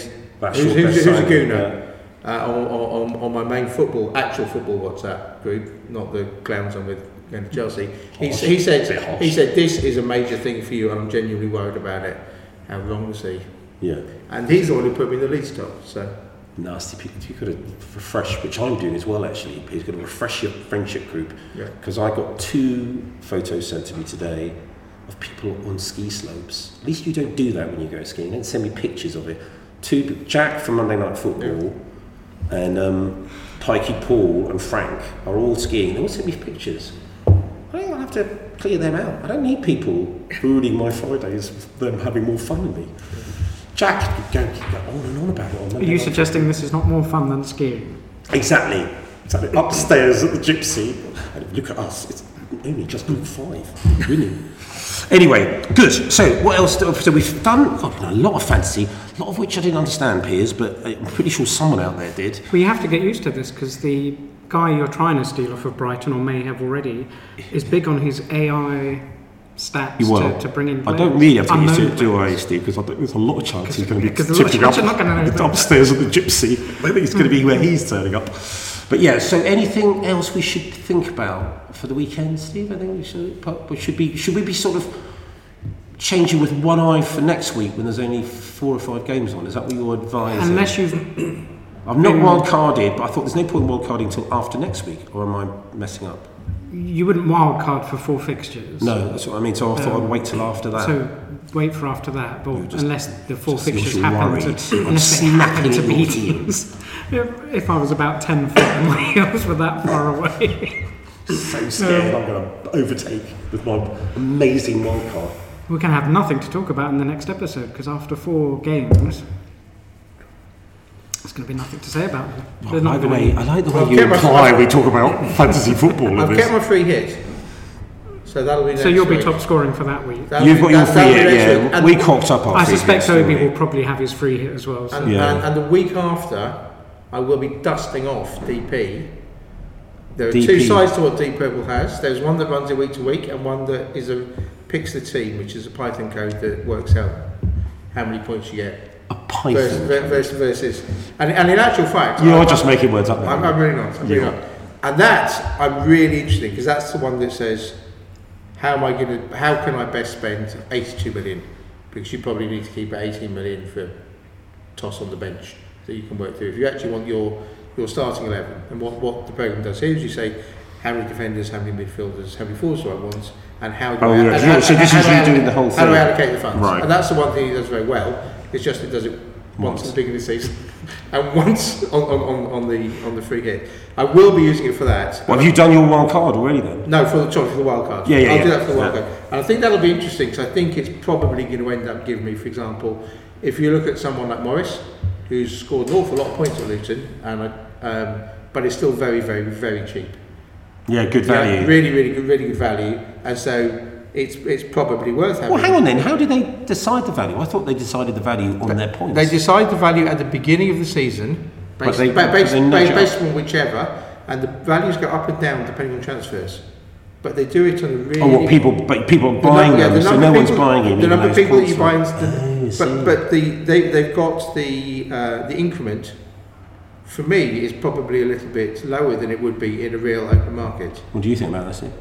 That's Who's, your who's, best who's a signing, gooner? Uh, on, on, on my main football, actual football WhatsApp group, not the clowns I'm with going to Chelsea. He, Harsh. he Bit said, harsh. he said, this is a major thing for you, and I'm genuinely worried about it. How wrong was he? Yeah. And he's the one who put me in the Leeds top. So Nasty people. You've got to refresh, which I'm doing as well actually. You've got to refresh your friendship group. Yeah. Because I got two photos sent to me today of people on ski slopes. At least you don't do that when you go skiing. Don't send me pictures of it. Two, Jack from Monday Night Football and um, Pikey Paul and Frank are all skiing. They all sent me pictures. I think I'll have to clear them out. I don't need people ruining my Fridays with them having more fun with me. Jack could go, could go on and on about it on Monday Are you Night suggesting this is not more fun than skiing? Exactly. Exactly. Upstairs at the Gypsy. And look at us. It's only just group five. Winning. Anyway, good. So, what else? do- So, we've done oh, a lot of fantasy, a lot of which I didn't understand, Piers, but I'm pretty sure someone out there did. Well, you have to get used to this because the guy you're trying to steal off of Brighton, or may have already, is big on his A I stats to, to bring in I players. don't really have to use Unknown to do players. I, Steve, because I think there's a lot of chance he's going to be because there's a lot of tipping up chance you're not gonna know that. upstairs at the Gypsy. I think it's going to be where he's turning up. But yeah, so anything else we should think about for the weekend, Steve? I think we should, but we should be, should we be sort of changing with one eye for next week when there's only four or five games on? Is that what you're advising? Unless you've I've not been- wild carded, but I thought there's no point wild carding until after next week, or am I messing up? you wouldn't wild card for four fixtures. No, that's what I mean. So I thought Um, I'd wait till after that. So wait for after that, but You're just- unless the four just fixtures you're happen worried. to, I'm unless they snapping happen to at be your teams. If, if I was about ten foot and Wales were that far away, so scared I'm going to overtake with my amazing wild card. we can have nothing to talk about in the next episode because after four games, there's going to be nothing to say about them. I There's like not the gonna way, be- I like the way Well, you get my- imply we talk about fantasy football. I've of kept this. my free hit. So that'll be next So you'll be week. top scoring for that week. That'll You've be- got your that- free that'll be hit, next week. yeah. And- We cocked up our I free suspect hits, Obi didn't we? will probably have his free hit as well. So. And, Yeah. and, and the week after, I will be dusting off D P. There are D P. two sides to what Deep Purple has. There's one that runs it week to week, and one that is a picks the team, which is a Python code that works out how many points you get A versus, python. versus, versus. And, and in actual fact, You I- are just making words up there. I'm, I'm really not. I'm really You not. And that I'm really interested because that's the one that says, how am I going to? How can I best spend eighty-two million? Because you probably need to keep eighteen million for toss on the bench that you can work through. If you actually want your your starting eleven, and what what the program does here is you say how many defenders, how many midfielders, how many forwards do I want, and how do Oh, I, yeah, and so how- this and is how you do I- doing the whole How do I thing. allocate the funds? Right. And that's the one thing he does very well. It's just it does it once at the beginning of the season and once on, on, on, on the on the free hit. I will be using it for that. Well, have you done your wild card already then? No, for the sorry, for the wild card. Yeah, yeah, I'll yeah. do that for the wild Yeah. card. And I think that'll be interesting because I think it's probably going to end up giving me, for example, if you look at someone like Morris, who's scored an awful lot of points at Luton, and I, um, but it's still very, very, very cheap. Yeah, good value. Yeah, really, really good, really good value, and so it's it's probably worth having. Well, hang on then. How did they decide the value? I thought they decided the value on their points. They decide the value at the beginning of the season, But based, they- ba- but based, they nudge based, it based on whichever, and the values go up and down depending on transfers. But they do it on a really. Oh, what people? But people are The buying num- yeah, them, the so number no of one's people- buying him. The even number of though people that his you points buy, are- the, Oh, I see. but but the they they've got the uh, the increment. For me, is probably a little bit lower than it would be in a real open market. What do you think about this? Steve?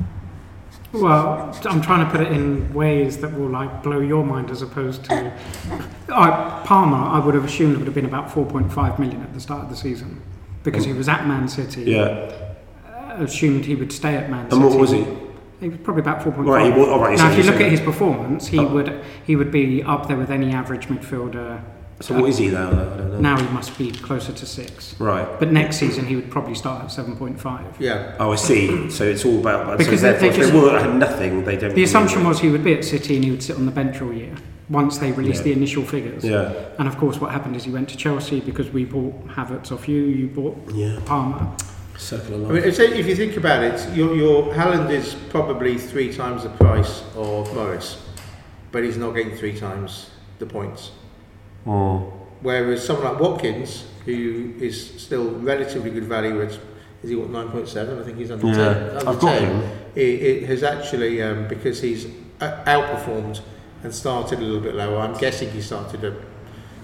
Well, I'm trying to put it in ways that will like blow your mind as opposed to uh, Palmer. I would have assumed it would have been about four point five million at the start of the season because he was at Man City. Yeah. Uh, assumed he would stay at Man City. And what was he? He was probably about four point five. Right, he was- all right, now, so if you you look said at his that. performance, he Oh. would he would be up there with any average midfielder. So what is he now? I don't know. Now he must be closer to six. Right. But next season he would probably start at seven point five. Yeah. Oh, I see. So it's all about Because so they- therefore, they if just- they were had nothing, they don't. The assumption was he would be at City and he would sit on the bench all year once they released Yeah. the initial figures. Yeah. And of course, what happened is he went to Chelsea because we bought Havertz off you, you bought Yeah. Palmer. Circle of I life. mean, if if you think about it, your your Haaland is probably three times the price of Morris, but he's not getting three times the points. Oh. Whereas someone like Watkins, who is still relatively good value, is, is he what nine point seven? I think he's under Yeah, ten. Under I've got ten. him. It, it has actually um, because he's uh, outperformed and started a little bit lower. I'm guessing he started a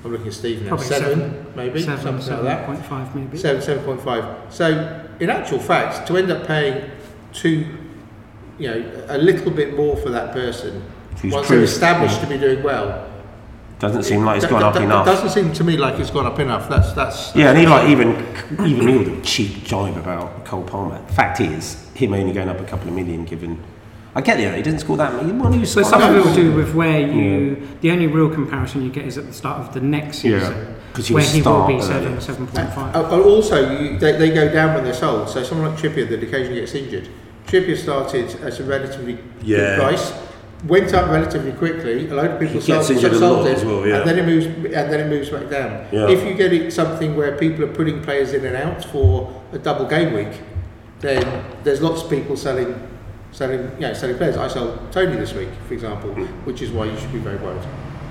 I'm looking at Steve now. Probably seven, seven. maybe Seven, something seven like that. point five maybe. Seven, seven point five. So, in actual fact, to end up paying two, you know, a little bit more for that person Who's once they're proved- established to be doing well. Doesn't seem like it's That- gone that- up that- enough. It doesn't seem to me like it's gone up enough. That's that's. Yeah, and he like even even he with a cheap jibe about Cole Palmer. Fact is, him only going up a couple of million given. I get it, he didn't score that many. Well, he was But some scoring- of it will do with where you. The only real comparison you get is at the start of the next Yeah, season, 'cause he where was he will start be early. seven, seven point five. Uh, uh, also, you, they, they go down when they're sold. So someone like Trippier that occasionally gets injured. Trippier started at a relatively Yeah. good price, went up relatively quickly. A load of people He gets sold, injured a sold lot it, as well, yeah. and then it moves, and then it moves back down. Yeah. If you get it something where people are putting players in and out for a double game week, then there's lots of people selling, selling, you know, selling players. I sold Tony this week, for example, which is why you should be very worried.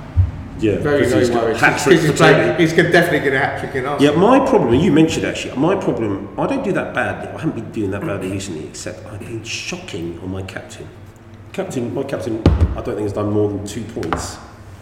Yeah, Very, because very he's got worried. hat-trick He's, for he's, playing- Tony. he's gonna- definitely going to hat trick in Arsenal. Yeah, my problem, you mentioned actually, my problem, I don't do that badly. I haven't been doing that badly recently, except I've been shocking on my captain. Captain, my captain, I don't think has done more than two points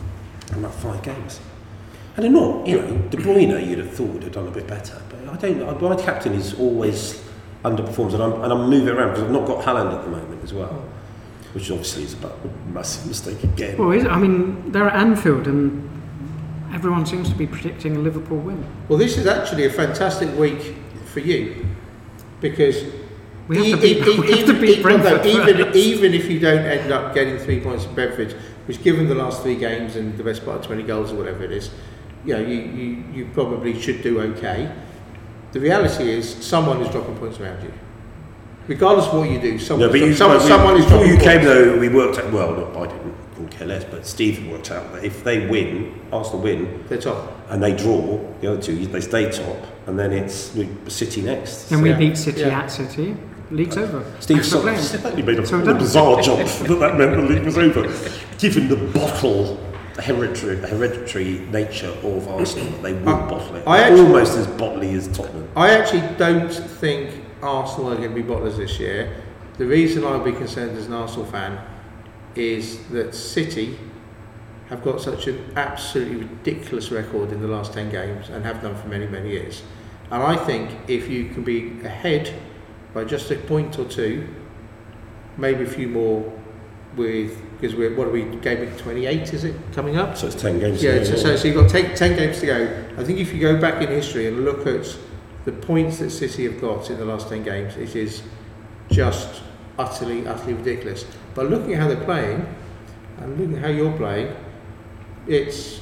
in about five games. And they're not, you know, De Bruyne you'd have thought would have done a bit better, but I don't, my captain is always underperforms, and I'm, and I'm moving around because I've not got Haaland at the moment as well, which obviously is a massive mistake again. Well, is it? I mean, they're at Anfield, and everyone seems to be predicting a Liverpool win. Well, this is actually a fantastic week for you because We have e- to beat, e- we have even, to beat e- well, no, Brentford even, first. even if you don't end up getting three points from Brentford, which given the last three games and the best part of twenty goals or whatever it is, you know, you, you, you probably should do okay. The reality is someone is dropping points around you. Regardless of what you do, someone, No, but you, someone, but we- someone is before dropping you came points. though, we worked out, well, not, I didn't, couldn't care less, but Steve worked out that if they win, Arsenal win, They're top. and they draw, the other two, they stay top, and then it's City next. And we Yeah. beat City Yeah. at City. League's over. Steve Thanks for playing. slightly made a, So a done. bizarre jump that that meant the league was over. Given the bottle, the hereditary, the hereditary nature of Arsenal, they would I- bottle it. I actually- Almost as bottly as Tottenham. I actually don't think Arsenal are going to be bottlers this year. The reason I'll be concerned as an Arsenal fan is that City have got such an absolutely ridiculous record in the last ten games and have done for many, many years. And I think if you can be ahead by just a point or two, maybe a few more with, because we're, what are we, game week twenty-eight, is it coming up? So it's ten games. Yeah, to so, go, so, so you've got ten, ten games to go. I think if you go back in history and look at the points that City have got in the last ten games, it is just utterly, utterly ridiculous. But looking at how they're playing, and looking at how you're playing, it's...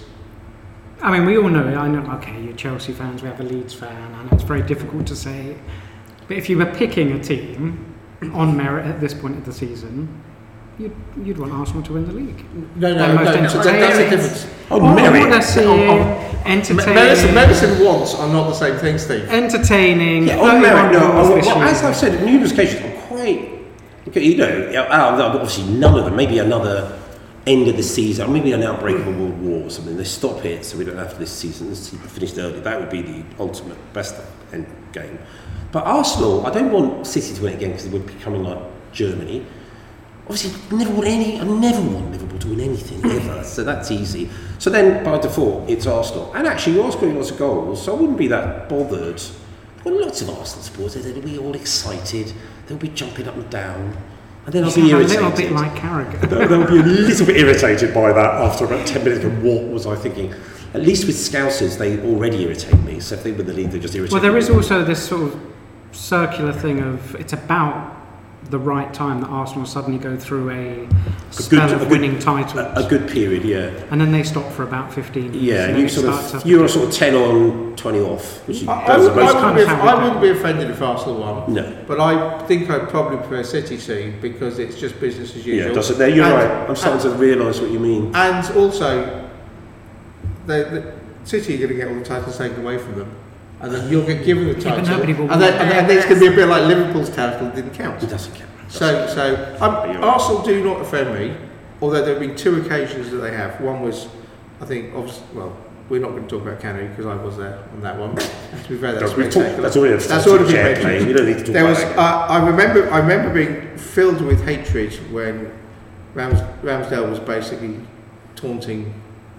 I mean, we all know it. I know, okay, you're Chelsea fans, we have a Leeds fan, and it's very difficult to say. But if you were picking a team on merit at this point of the season, you'd, you'd want Arsenal to win the league. No, They're no, no, most no, that's the entertaining. difference. Oh, Oh, merit. let's see, Oh, oh. entertaining. Medicine, medicine and wants are not the same thing, Steve. Entertaining. Yeah, on merit, no. goals I, this well, year. as I've said on numerous occasions, I'm quite, okay, you know, out of, obviously none of them, maybe another end of the season, or maybe an outbreak of a world war or something. They stop it so we don't have this season. This season finished early. That would be the ultimate best end game. But Arsenal, I don't want City to win it again because they would be becoming like Germany. Obviously, I never want any. I never want Liverpool to win anything ever. So that's easy. So then, by default, it's Arsenal. And actually, you are scoring lots of goals, so I wouldn't be that bothered. Well, lots of Arsenal supporters, they'll be all excited. They'll be jumping up and down, and then You I'll be sound a irritated. little bit like Carragher. They'll, they'll be a little bit irritated by that after about ten minutes. Of what was I thinking? At least with Scousers, they already irritate me. So if they win the league, they just irritate Well, there me. is also this sort of circular thing of it's about the right time that Arsenal suddenly go through a spell a of good- winning titles, a, a good period, yeah. and then they stop for about fifteen years. Yeah, and and then you it sort starts of up you're again. sort of ten on, twenty off, which is I, I, that's the would, I, most. wouldn't kind be, of how we I do. wouldn't be offended if Arsenal won. No. But I think I'd probably prefer City to because it's just business as usual. Yeah, does it? There, you're And- right. I'm starting to realise what you mean. And also, the, the City are going to get all the titles taken away from them, and then you'll get given the Yeah, title, but nobody will and, then, want and then it's going to be a bit like Liverpool's title didn't count. It doesn't count. So, so um, You're right. Arsenal do not offend me, although there have been two occasions that they have. One was, I think, obviously, well, we're not going to talk about Canu because I was there on that one. And to be fair, that's We've talked- spectacular. that's already a That's already been fair mentioned. play. We don't need to talk There about was, that. uh, I remember, I remember being filled with hatred when Rams, Ramsdale was basically taunting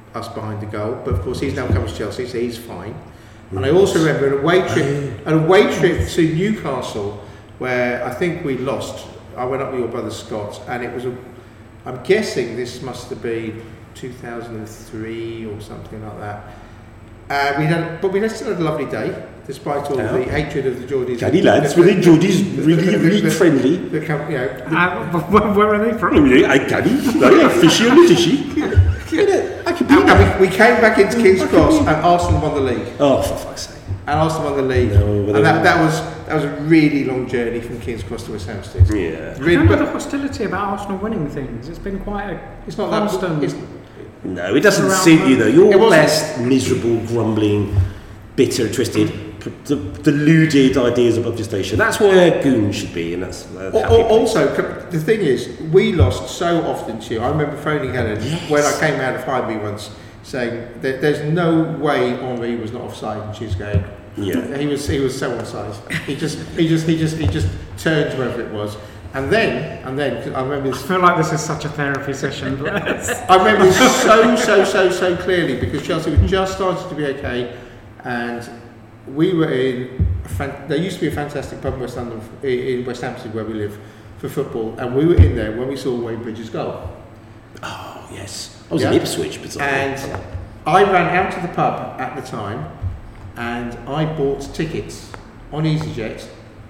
us behind the goal. But of course, he's now come to Chelsea, so he's fine. And I also remember an away trip, an away trip to Newcastle, where I think we lost. I went up with your brother Scott, and it was a. I'm guessing this must have been two thousand three or something like that. Uh, we had, but we had still had a lovely day, despite all Yeah. the hatred of the Geordies. Caddy lads, were they Geordies really, really friendly? The, come, you know, the, Uh, where, where are they I from? mean, I caddy, like, fishy on the dishy. I could be and we, we came back into King's Cross, and Arsenal won the league. Oh, for fuck's sake. And Arsenal won the league. No, but and that, they- that was that was a really long journey from King's Cross to West Hampstead. Yeah. I Really, don't know the but hostility about Arsenal winning things. It's been quite a it's not constant. that. It's, No, it doesn't Around suit you though. It You're wasn't- best miserable, grumbling, bitter, twisted, p- d- deluded ideas above your station. That's where goons should be, and that's uh, Al- happy al- place. also, c- the thing is, we lost so often to you. I remember phoning Helen Yes. when I came out of Highbury once, saying that there's no way Henri was not offside, and she's going. Yeah. He was he was so offside. He just he just he just he just turned wherever it was, and then and then 'cause I remember I this. feel like this is such a therapy session. But I remember this so so so so clearly because Chelsea were just started to be okay, and we were in. A fan, there used to be a fantastic pub in West London, in West Hampstead where we live, for football, and we were in there when we saw Wayne Bridges' goal. Oh, yes. I was Yeah. in Ipswich, bizarrely. And I ran out to the pub at the time, and I bought tickets on EasyJet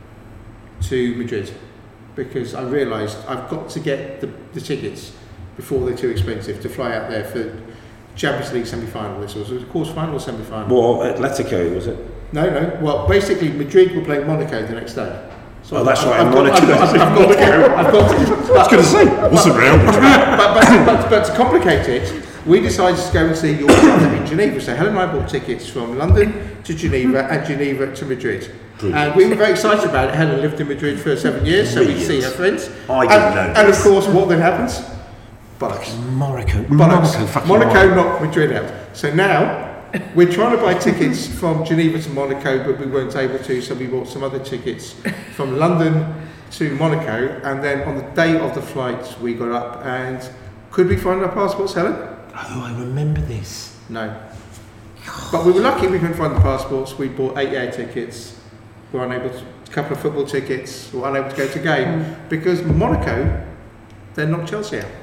to Madrid because I realised I've got to get the, the tickets before they're too expensive to fly out there for Champions League semi-final. This was, it was a course final or semi-final. Well, Atletico, was it? No, no. Well, basically, Madrid were playing Monaco the next day. So Oh, that's I've, right, I've, got, Monaco. I've, got, I've, got to go. I've got to. I was going to say, what's around? but, but, but, but to complicate it, we decided to go and see your brother in Geneva. So Helen and I bought tickets from London to Geneva and Geneva to Madrid. Brilliant. And we were very excited about it. Helen lived in Madrid for seven years, so we'd see her friends. I didn't and, know and of this. course, what then happens? Bollocks. Monaco. Bollocks. Monaco, fucking Monaco Monaco. knocked Madrid out. So now we're trying to buy tickets from Geneva to Monaco, but we weren't able to, so we bought some other tickets from London to Monaco, and then on the day of the flight we got up and could we find our passports, Helen? Oh, I remember this. No. But we were lucky we couldn't find the passports. We bought eight air tickets, we were unable to, a couple of football tickets, we were unable to go to a game because Monaco, they knocked Chelsea out.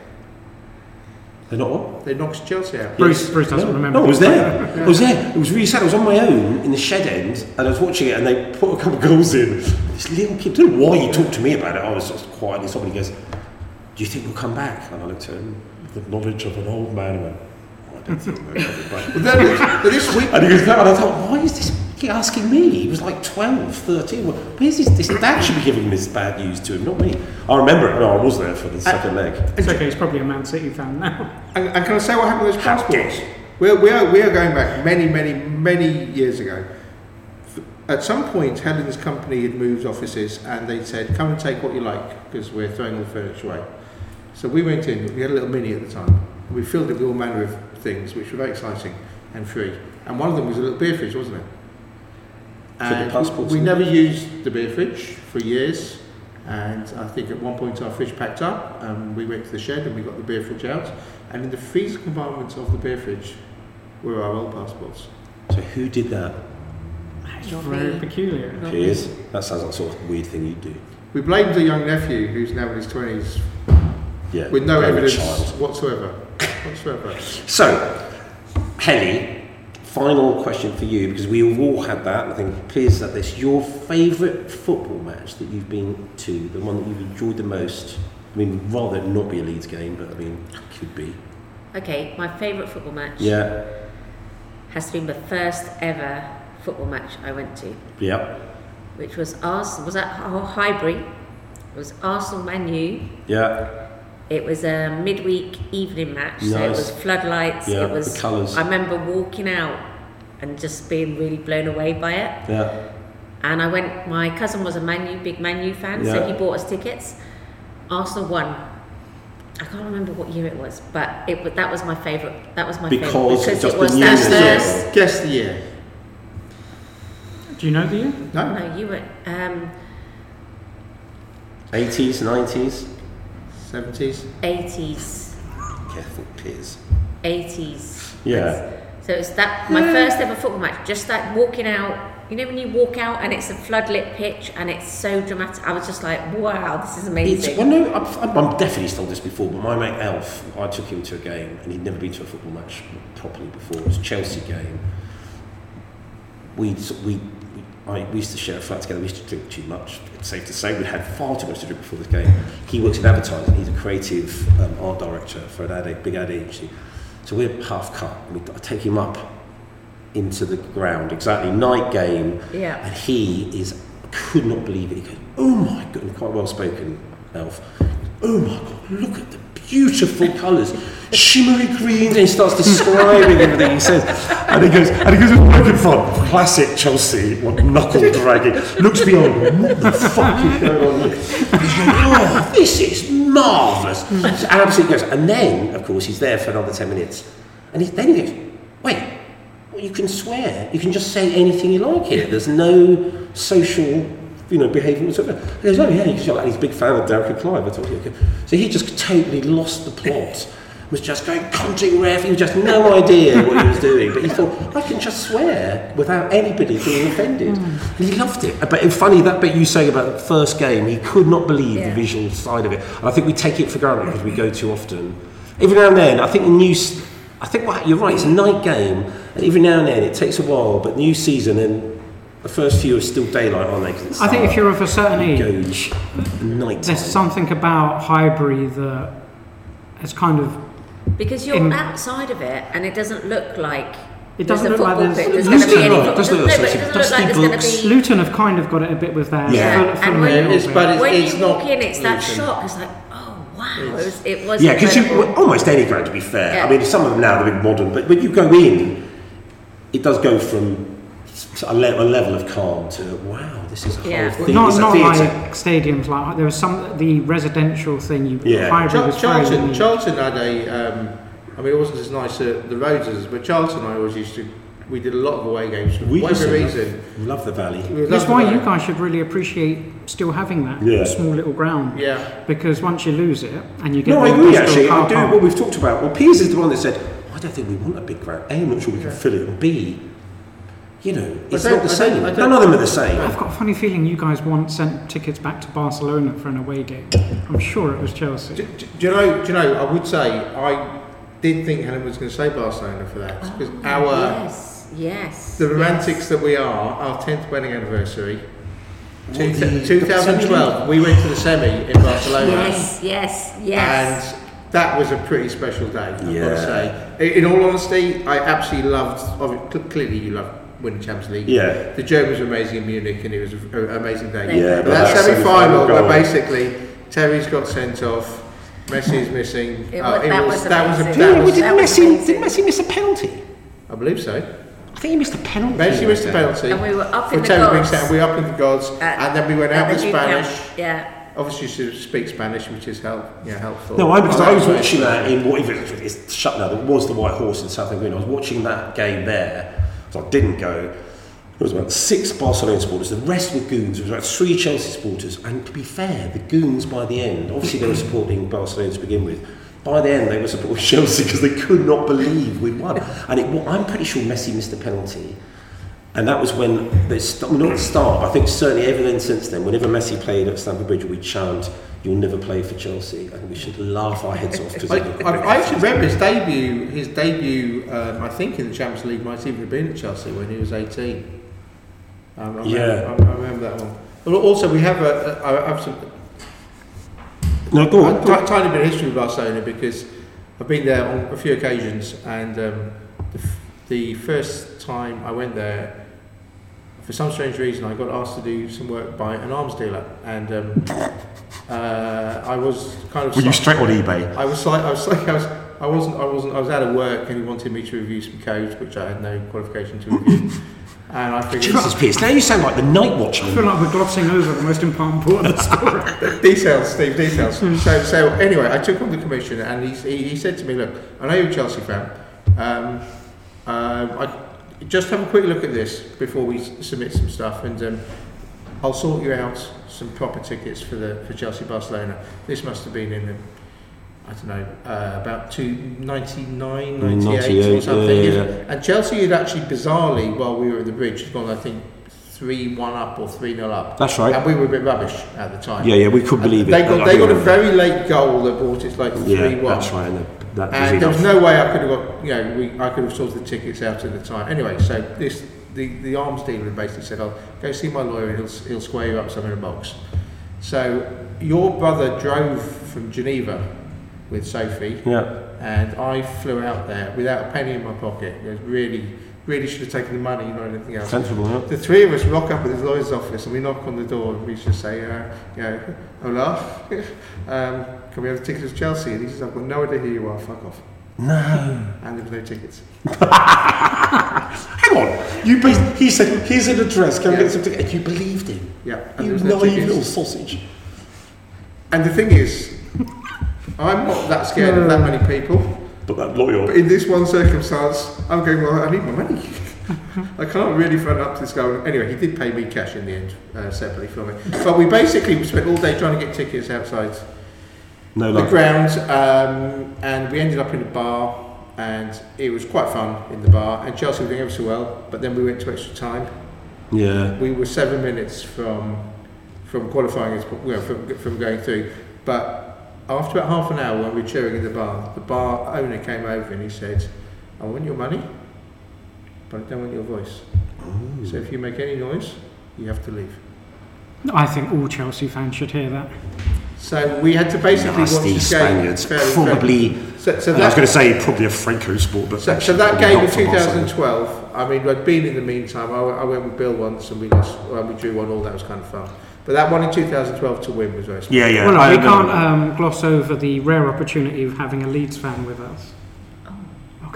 They're not what? They knocked Chelsea out. Bruce, Bruce doesn't No, remember. no, I was there. I was there. It was really sad. I was on my own in the shed end, and I was watching it, and they put a couple of goals in. This little kid, I don't know why he talked to me about it. I was just quietly. Somebody goes, "Do you think we'll come back?" And I looked at him with the knowledge of an old man, and went, oh, "I don't think we're coming back." But then, but this week, And he goes, "No," and I thought, "Why is this kid asking me?" He was like twelve, thirteen. Well, where's his, this dad should be giving this bad news to him, not me. I remember it. No, I was there for the second leg. It's okay, he's probably a Man City fan now. And, and can I say what happened with those How passports? dare We're, we, are, we are going back many, many, many years ago. F- At some point, Helen's company had moved offices and they said, come and take what you like because we're throwing all the furniture away. So we went in, we had a little mini at the time. We filled it with all manner of things which were very exciting and free. And one of them was a little beer fridge, wasn't it? For the And passports we and- never used the beer fridge for years. And I think at one point our fridge packed up and we went to the shed and we got the beer fridge out. And in the freezer compartment of the beer fridge were our old passports. So who did that? It's Not very me. peculiar. Cheers. That sounds like the sort of weird thing you'd do. We blamed a young nephew who's now in his twenties Yeah. with no very evidence child. whatsoever. whatsoever. So, Helly, final question for you, because we've all had that. I think Piers had this. Your favourite football match that you've been to, the one that you've enjoyed the most? I mean, rather not be a Leeds game, but I mean, it could be. Okay, my favourite football match Yeah. has been the first ever football match I went to, Yeah. which was Arsenal. Was at Highbury. It was Arsenal Man U. Yeah. It was a midweek evening match, so it Nice. was floodlights. Yeah, it was the colours. I remember walking out and just being really blown away by it. Yeah. And I went. My cousin was a Man U, big Man U fan, so Yeah. he bought us tickets. Arsenal won. I can't remember what year it was, but it wa- that was my favourite. That was my Because favourite just because the it was newness that of it. first. Guess the year. Do you know the year? No? No, you were um, eighties, nineties. seventies. eighties, Careful, Piers. eighties. Yeah. So it's that my first ever football match. Just that walking out. You know when you walk out and it's a floodlit pitch and it's so dramatic. I was just like, wow, this is amazing. It's, well, no, I've, I've definitely told this before, but my mate Alf, I took him to a game and he'd never been to a football match properly before. It was a Chelsea game. We we we, I, we used to share a flat together. We used to drink too much. It's safe to say we had far too much to drink before this game. He works in advertising. He's a creative um, art director for an ad, big ad agency. So we're half cut. We, I take him up into the ground, exactly, night game, yeah. and he is, could not believe it. He goes, oh my God, and quite well spoken, Elf. Oh my God, look at the beautiful colours, shimmery greens, and he starts describing everything he says. And he goes, and he goes, looking fun, classic Chelsea, what knuckle dragging, looks beyond him, what the fuck is going on here? He's going, oh, this is marvellous. So absolutely goes. And then, of course, he's there for another ten minutes, and he, then he goes, wait, well, you can swear. You can just say anything you like here. There's no social, you know, behaviour whatsoever. He goes, oh yeah, he's a big fan of Derek and Clive. I thought, okay. So he just totally lost the plot. Was just going, cunting ref. He had just no idea what he was doing. But he thought, I can just swear without anybody being offended. Mm. And he loved it. But it's funny, that bit you saying about the first game, he could not believe yeah. the visual side of it. And I think we take it for granted because we go too often. Every now and then, I think the new... I think well, you're right, it's a night game, and every now and then it takes a while, but new season and the first few are still daylight, aren't they? 'Cause it's I think if you're of a certain age, night there's something about Highbury that is kind of... Because you're in, outside of it, and it doesn't look like... It doesn't look like there's... There's Luton, going to be any... It doesn't look like no, but it doesn't look like there's going to be... Luton have kind of got it a bit with their... Yeah. Full, and when, it's, but it's, when it's you not walk in, it's that Luton. shock. It's like, oh, wow. It was, it was yeah, because incredible. almost any ground, to be fair. Yeah. I mean, some of them now are a bit modern, but when you go in, it does go from a, le- a level of calm to, wow, this is a whole Yeah. thing. Not, it's a not theatre. like stadiums, like there was some, the residential thing, you, Yeah. Highbury Char- was Charlton, very... Charlton had a, um, I mean, it wasn't as nice at the roads as, but Charlton I always used to, we did a lot of away games for We whatever used to reason. love, love the Valley. We That's loved why the you Valley. guys should really appreciate still having that Yeah. small little ground. Yeah. Because once you lose it, and you get... No, I the agree Bristol actually. car I do park- what we've talked about. Well, Piers is the one that said, I don't think we want a big ground. A, I'm not sure we can fill it. And B, you know, it's I don't- not the I don't- same. I don't- None of them are the same. I've got a funny feeling you guys once sent tickets back to Barcelona for an away game. I'm sure it was Chelsea. Do, do, do you know? Do you know? I would say I did think Helen was going to say Barcelona for that because Oh, our yes, yes. the romantics yes. that we are, our tenth wedding anniversary, What, two, the- twenty twelve, we went to the semi in Barcelona, Yes, yes, yes. and that was a pretty special day. I've got Yeah. to say. In, in all honesty, I absolutely loved. obvi- Clearly, you love winning Champions League. Yeah. The Germans were amazing in Munich, and it was an amazing day. Yeah, but but that that semi-final, semi-final where goal. basically Terry's got sent off. Messi's missing. It uh, was- that was that was a amazing. that Yeah, was, did, that was Messi, amazing. did Messi miss a penalty? I believe so. I think he missed a penalty. Messi missed the penalty. And we were up for in the Terry being gods. sent, we were up in the gods, Uh, and then we went out and with then you Spanish. count- Yeah. Obviously, she speaks Spanish, which is help, yeah, helpful. No, I because Oh, I was right. watching that in what even it's shut now. There was the White Horse in South Green. I was watching that game there, so I didn't go. There was about six Barcelona supporters. The rest were goons. There was about three Chelsea supporters. And to be fair, the goons by the end, obviously they were supporting Barcelona to begin with. By the end, they were supporting Chelsea because they could not believe we'd won. And it, well, I'm pretty sure Messi missed a penalty. And that was when, they st- not the start, but I think certainly ever then since then, whenever Messi played at Stamford Bridge, we chant, you'll never play for Chelsea. And we should laugh our heads off. I, I, I actually remember his debut. His debut, um, I think, in the Champions League might even have been at Chelsea when he was eighteen. Um, I Yeah. remember, I, I remember that one. But also, we have a, a, I have some No, go on. a t- tiny bit of history with Barcelona because I've been there on a few occasions, and um, the, f- the first time I went there, for some strange reason, I got asked to do some work by an arms dealer, and um, uh, I was kind of. Were you stuck- straight on eBay? I was like, I was like, I was, I wasn't, I wasn't, I was out of work, and he wanted me to review some codes, which I had no qualification to review, and I figured. Jesus, Pierce, now you sound like the night I feel watchman. like we're glossing over the most important part of the story. Details, Steve, details. so, so anyway, I took on the commission, and he, he, he said to me, "Look, I know you're a Chelsea fan. Um, um, I just have a quick look at this before we s- submit some stuff, and um, I'll sort you out some proper tickets for the for Chelsea Barcelona." This must have been in the I don't know, uh, about two, ninety-nine, ninety-eight ninety-eight, or something. yeah, yeah. And Chelsea had actually, bizarrely, while we were at the bridge, had gone, I think, three one up or three nil up. That's right. And we were a bit rubbish at the time. Yeah, yeah, we couldn't And believe they it. got, I they do got a remember. very late goal that brought it like three one. Yeah, that's right. And the, that was And there was enough. no way I could have got, you know, we, I could have sorted the tickets out at the time. Anyway, so this the, the arms dealer basically said, "I'll go see my lawyer and he'll, he'll square you up some in a box." So your brother drove from Geneva with Sophie, Yeah. and I flew out there without a penny in my pocket. It was really, really should have taken the money, not anything else. Sensible, yeah. The three of us rock up at his lawyer's office and we knock on the door and we just say, uh, you know, hola, um, can we have a ticket to Chelsea? And he says, I've got no idea who you are, fuck off. No. And there was no tickets. Hang on. You be- he said, here's an address, go Yeah. get some tickets. You believed him. Yeah, and You there was no naive tickets. little sausage. And the thing is, I'm not that scared of that many people, But that lawyer. but in this one circumstance, I'm going, well, I need my money. I can't really front up to this guy. Anyway, he did pay me cash in the end, uh, separately from it. But we basically spent all day trying to get tickets outside No the luck. ground, um, and we ended up in a bar, and it was quite fun in the bar, and Chelsea were doing ever so well, but then we went to extra time. Yeah. We were seven minutes from from qualifying, as you know, from, from going through, but after about half an hour when we were cheering in the bar, the bar owner came over and he said, I want your money, but I don't want your voice. Oh. So if you make any noise, you have to leave. I think all Chelsea fans should hear that. So we had to basically watch Nasty this game. Spaniards. fairly- Probably. So, so And I was that, going to say probably a Franco sport, but so, so actually that probably game not in for Barcelona. twenty twelve, I mean, I'd been in the meantime, I, I went with Bill once and we lost, well, we drew one all, that was kind of fun. But that one in two thousand twelve to win was very special. Yeah, yeah. well, no, I we remember can't that. um, gloss over the rare opportunity of having a Leeds fan with us. Oh,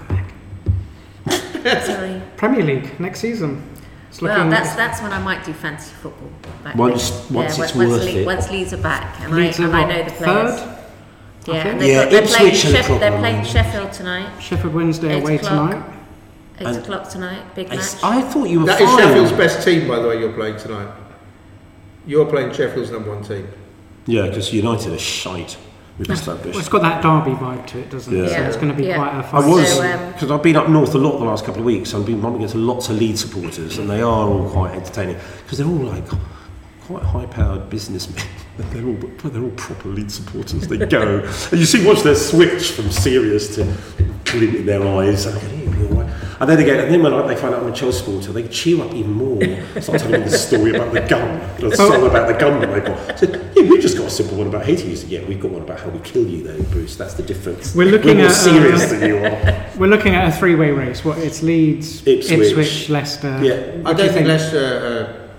Okay. sorry. Premier League next season. It's Well, looking- that's that's when I might do fantasy football. Back Once- then. once yeah, it's once, worth Le- it. once Leeds are back, and Leeds I are and I what, know the players. third? Yeah, I and think. they've Yeah, got, they're playing Ipswich are the Sheff- they're problem. playing Sheffield tonight. Sheffield Wednesday Eight away o'clock. tonight. Eight And- o'clock tonight, big I, match. s- I thought you were That is fine. Sheffield's best team, by the way, you're playing tonight. You're playing Sheffield's number one team. Yeah, because United are shite. We've Well, established. it's got that derby vibe to it, doesn't it? Yeah. So it's going to be Yeah. quite a I fun. was, So, um, because I've been up north a lot the last couple of weeks, and I've been bumping into lots of Leeds supporters, and they are all quite entertaining, because they're all like quite high-powered businessmen. They're all, they're all proper Leeds supporters. They go, and you see, watch their switch from serious to glint in their eyes. And I go, "Yeah, you'll be all right." And then they get, and then when they find out I'm a Chelsea supporter, they cheer up even more. Start telling me the story about the gun, the song about the gun that they got. I said, "Yeah, we just got a simple one about hating you." Said, "Yeah, we've got one about how we kill you, though, Bruce. That's the difference. We're looking We're more at, serious uh, than you are." We're looking at a three-way race. What? It's Leeds, Ipswich. Ipswich, Leicester. Yeah. I What do don't you think think? Leicester uh,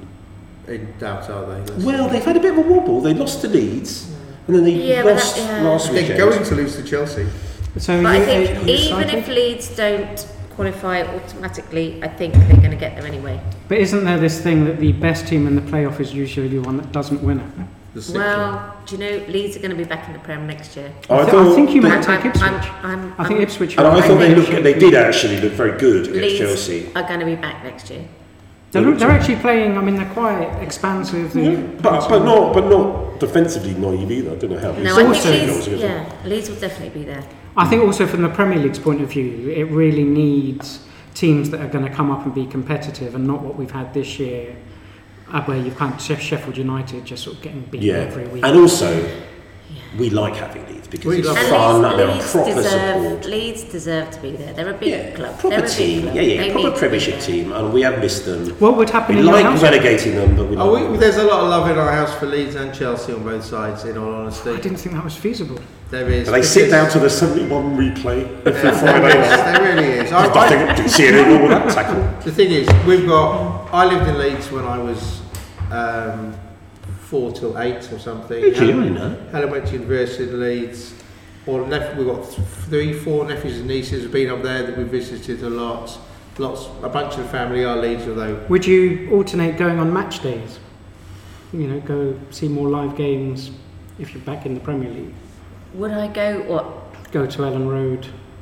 in doubt, are they? Leicester? Well, they've had a bit of a wobble. They lost to Leeds, and then they Yeah, but lost that- yeah. last They're weekend. going to lose to Chelsea. So But you, I think are you even excited? if Leeds don't qualify automatically, I think they're going to get there anyway. But isn't there this thing that the best team in the playoff is usually the one that doesn't win it? The sixth one. Well, do you know Leeds are going to be back in the Prem next year? I, I, thi- thought, I think you they- might take I'm- Ipswich. I'm- I'm- I think I'm- Ipswich. and I will- thought they think looked. They did actually look very good against Leeds Chelsea. are going to be back next year. They're, look- they're actually playing. I mean, they're quite expansive. They- Yeah, but, but not but not defensively naive either. I don't know how. No, Leeds I also- think goals Leeds, against them. yeah, Leeds will definitely be there. I think also from the Premier League's point of view, it really needs teams that are going to come up and be competitive, and not what we've had this year, uh, where you've kind of Sheff- Sheffield United just sort of getting beaten Yeah, every week. and also we like having Leeds because We it's love And fun Leeds, and they're a Leeds proper deserve, support. Leeds deserve to be there. They're a big Yeah, club. proper They're a big team. club. Yeah, yeah, They proper need to be Premiership there. team, and we have missed them. What would happen We in your like house? relegating them, but we. Oh, Like we, there's a lot of love in our house for Leeds and Chelsea on both sides, in all honesty. I didn't think that was feasible. There is. And they sit because- down to the seventy-one replay every Yeah, Friday. there really is. I, I I, think- didn't see anything wrong with that tackle. the thing is, we've got. I lived in Leeds when I was um, four till eight or something. Did you? Helen, No. Helen went to university in Leeds. Or nep- we've got th- three, four nephews and nieces who've been up there that we've visited a lot. Lots, a bunch of the family are Leeds, although Would you alternate going on match days? You know, go see more live games if you're back in the Premier League. Would I go? What? Go to Ellen Road.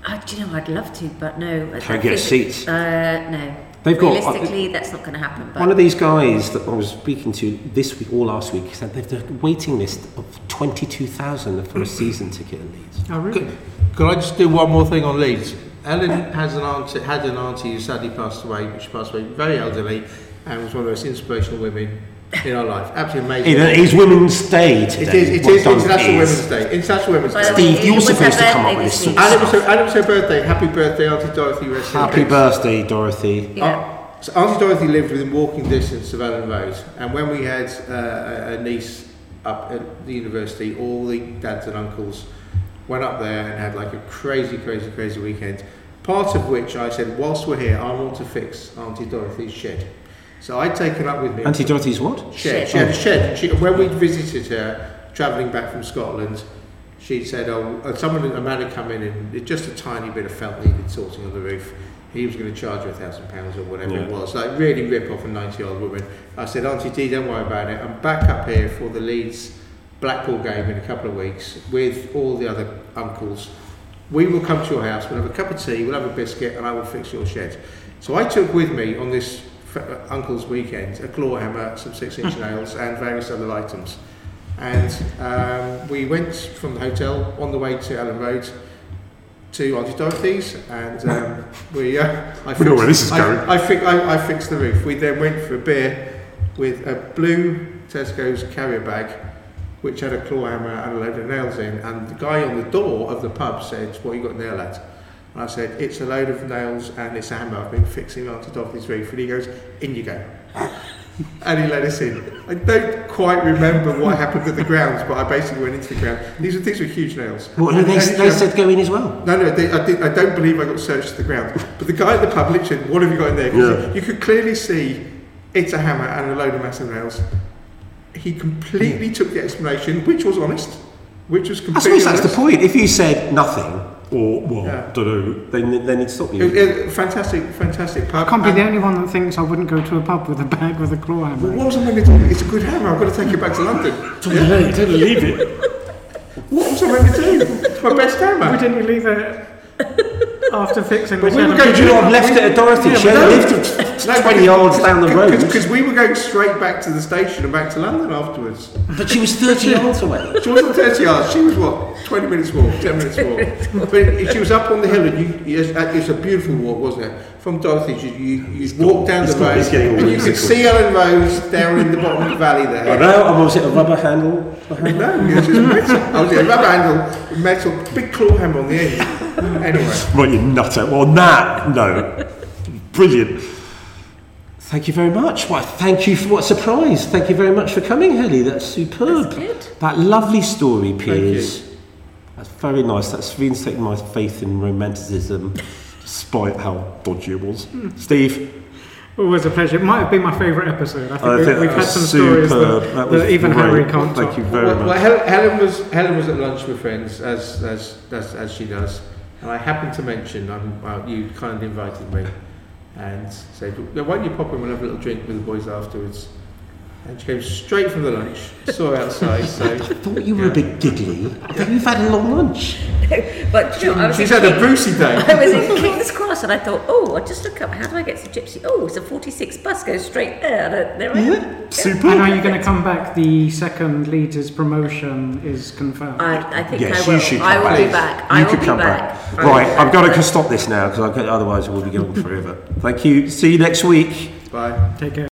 Uh, do you know, I'd love to, but no. Can't get seats. Uh, no. They've got- Realistically, that's not going to happen. But One of these guys that I was speaking to this week or last week said they've got a waiting list of twenty-two thousand for a season ticket at Leeds. Oh, really? Could, could I just do one more thing on Leeds? Ellen has an auntie, had an auntie who sadly passed away, but she passed away very elderly and was one of the most inspirational women in our life. Absolutely amazing. It is Women's Day today. It is, it What is done International is- Women's Day. International Women's By Day. the way, Steve, it you're was her supposed to come up birthday with this this week. sort And of it was her, stuff. and it was her birthday. Happy birthday, Auntie Dorothy. rest in Happy peace. birthday, Dorothy. Yeah. Uh, so Auntie Dorothy lived within walking distance of Ellen Road, and when we had uh, a a niece up at the university, all the dads and uncles went up there and had like a crazy, crazy, crazy weekend. Part of which I said, whilst we're here, I want to fix Auntie Dorothy's shed. So I'd taken up with me. Auntie Dorothy's what? Shed. Shed. She had a shed. She, when we visited her, travelling back from Scotland, she said, "Oh, uh, someone, a man had come in and it- just a tiny bit of felt needed sorting on the roof. He was going to charge her a thousand pounds or whatever it Yeah. was. Like really rip off a ninety-year-old woman." I said, "Auntie Dee, don't worry about it. I'm back up here for the Leeds Blackpool game in a couple of weeks with all the other uncles. We will come to your house. We'll have a cup of tea. We'll have a biscuit, and I will fix your shed." So I took with me on this f- uh, uncle's weekend a claw hammer, some six-inch nails, and various other items. And um, we went from the hotel on the way to Ellen Road to Auntie Dorothy's, and um, we. Uh, I We know where this is I, going. I, fi- I, I fixed the roof. We then went for a beer with a blue Tesco's carrier bag, which had a claw hammer and a load of nails in. And the guy on the door of the pub said, "What you got a nail at?" And I said, "It's a load of nails and it's a hammer. I've been fixing Auntie Dorothy's roof." And he goes, "In you go." And he let us in. I don't quite remember what happened at the grounds, but I basically went into the ground. These were these were huge nails. What, And- they, and, they um, said go in as well? no, no, they, I, did, I don't believe I got searched to the ground. But the guy at the pub literally said, "What have you got in there?" 'Cause Yeah. you could clearly see it's a hammer and a load of massive nails. He completely took the explanation, which was honest, which was I completely suppose that's the honest. point. If you said nothing, Or, well, Yeah. don't know. then then he'd stop It was you. a fantastic, fantastic pub. I can't be And- the only one that thinks I wouldn't go to a pub with a bag with a claw hammer. Well, what was I meant to do? It's a good hammer. I've got to take it back to London. Don't leave, don't leave it. What was I meant to do? It's my best We hammer. didn't leave it after fixing the But we shed. were going Could you not have left it at Dorothy? Yeah, She but only no. lived No, twenty yards down the road. Because we were going straight back to the station and back to London afterwards. But she was thirty yards away. She wasn't thirty yards. She was what? twenty minutes walk, ten minutes walk. But she was up on the hill, and you, you it was a beautiful walk, wasn't it? From Dorothy, you you you'd walk down the he's got- road, he's getting all and you could whimsical. see Ellen Rose down in the bottom of the valley I there. know, and was it a rubber handle? No, it was just metal. I was in a rubber handle, metal, big claw hammer on the end. Anyway, Right, you nutter. Well, on that note, brilliant. Thank you very much. Well, thank you for what a surprise. Thank you very much for coming, Helly. That's superb. That's good. That lovely story, Piers. you. That's very nice. That's reinstated my faith in romanticism, despite how dodgy it was. Steve, Always a pleasure. It might have been my favourite episode. I think, I we, think we've that had was some stories superb. that, That was that even great. Harry can't Thank top. you very well, much. well Helen, Helen was Helen was at lunch with friends, as as as, as she does, and I happened to mention um, well, you kindly invited me, and said, "Why don't you pop in and have a little drink with the boys afterwards?" And she came straight from the lunch, saw her outside, so I thought you were a bit giggly. I think you've had a long lunch. But you know, I was she's in had a King- Brucey day. I was in King's Cross and I thought, oh, I just look up, how do I get to Gypsy? Oh, it's a forty-six bus, goes straight there. And there I am. Super. And are you going to come back? The second Leeds' promotion is confirmed. I, I think Yes, I will. you should I come will back. be back. I You will could be come back. back. I will Right, be I've got back. to stop this now because otherwise we'll be going forever. Thank you. See you next week. Bye. Take care.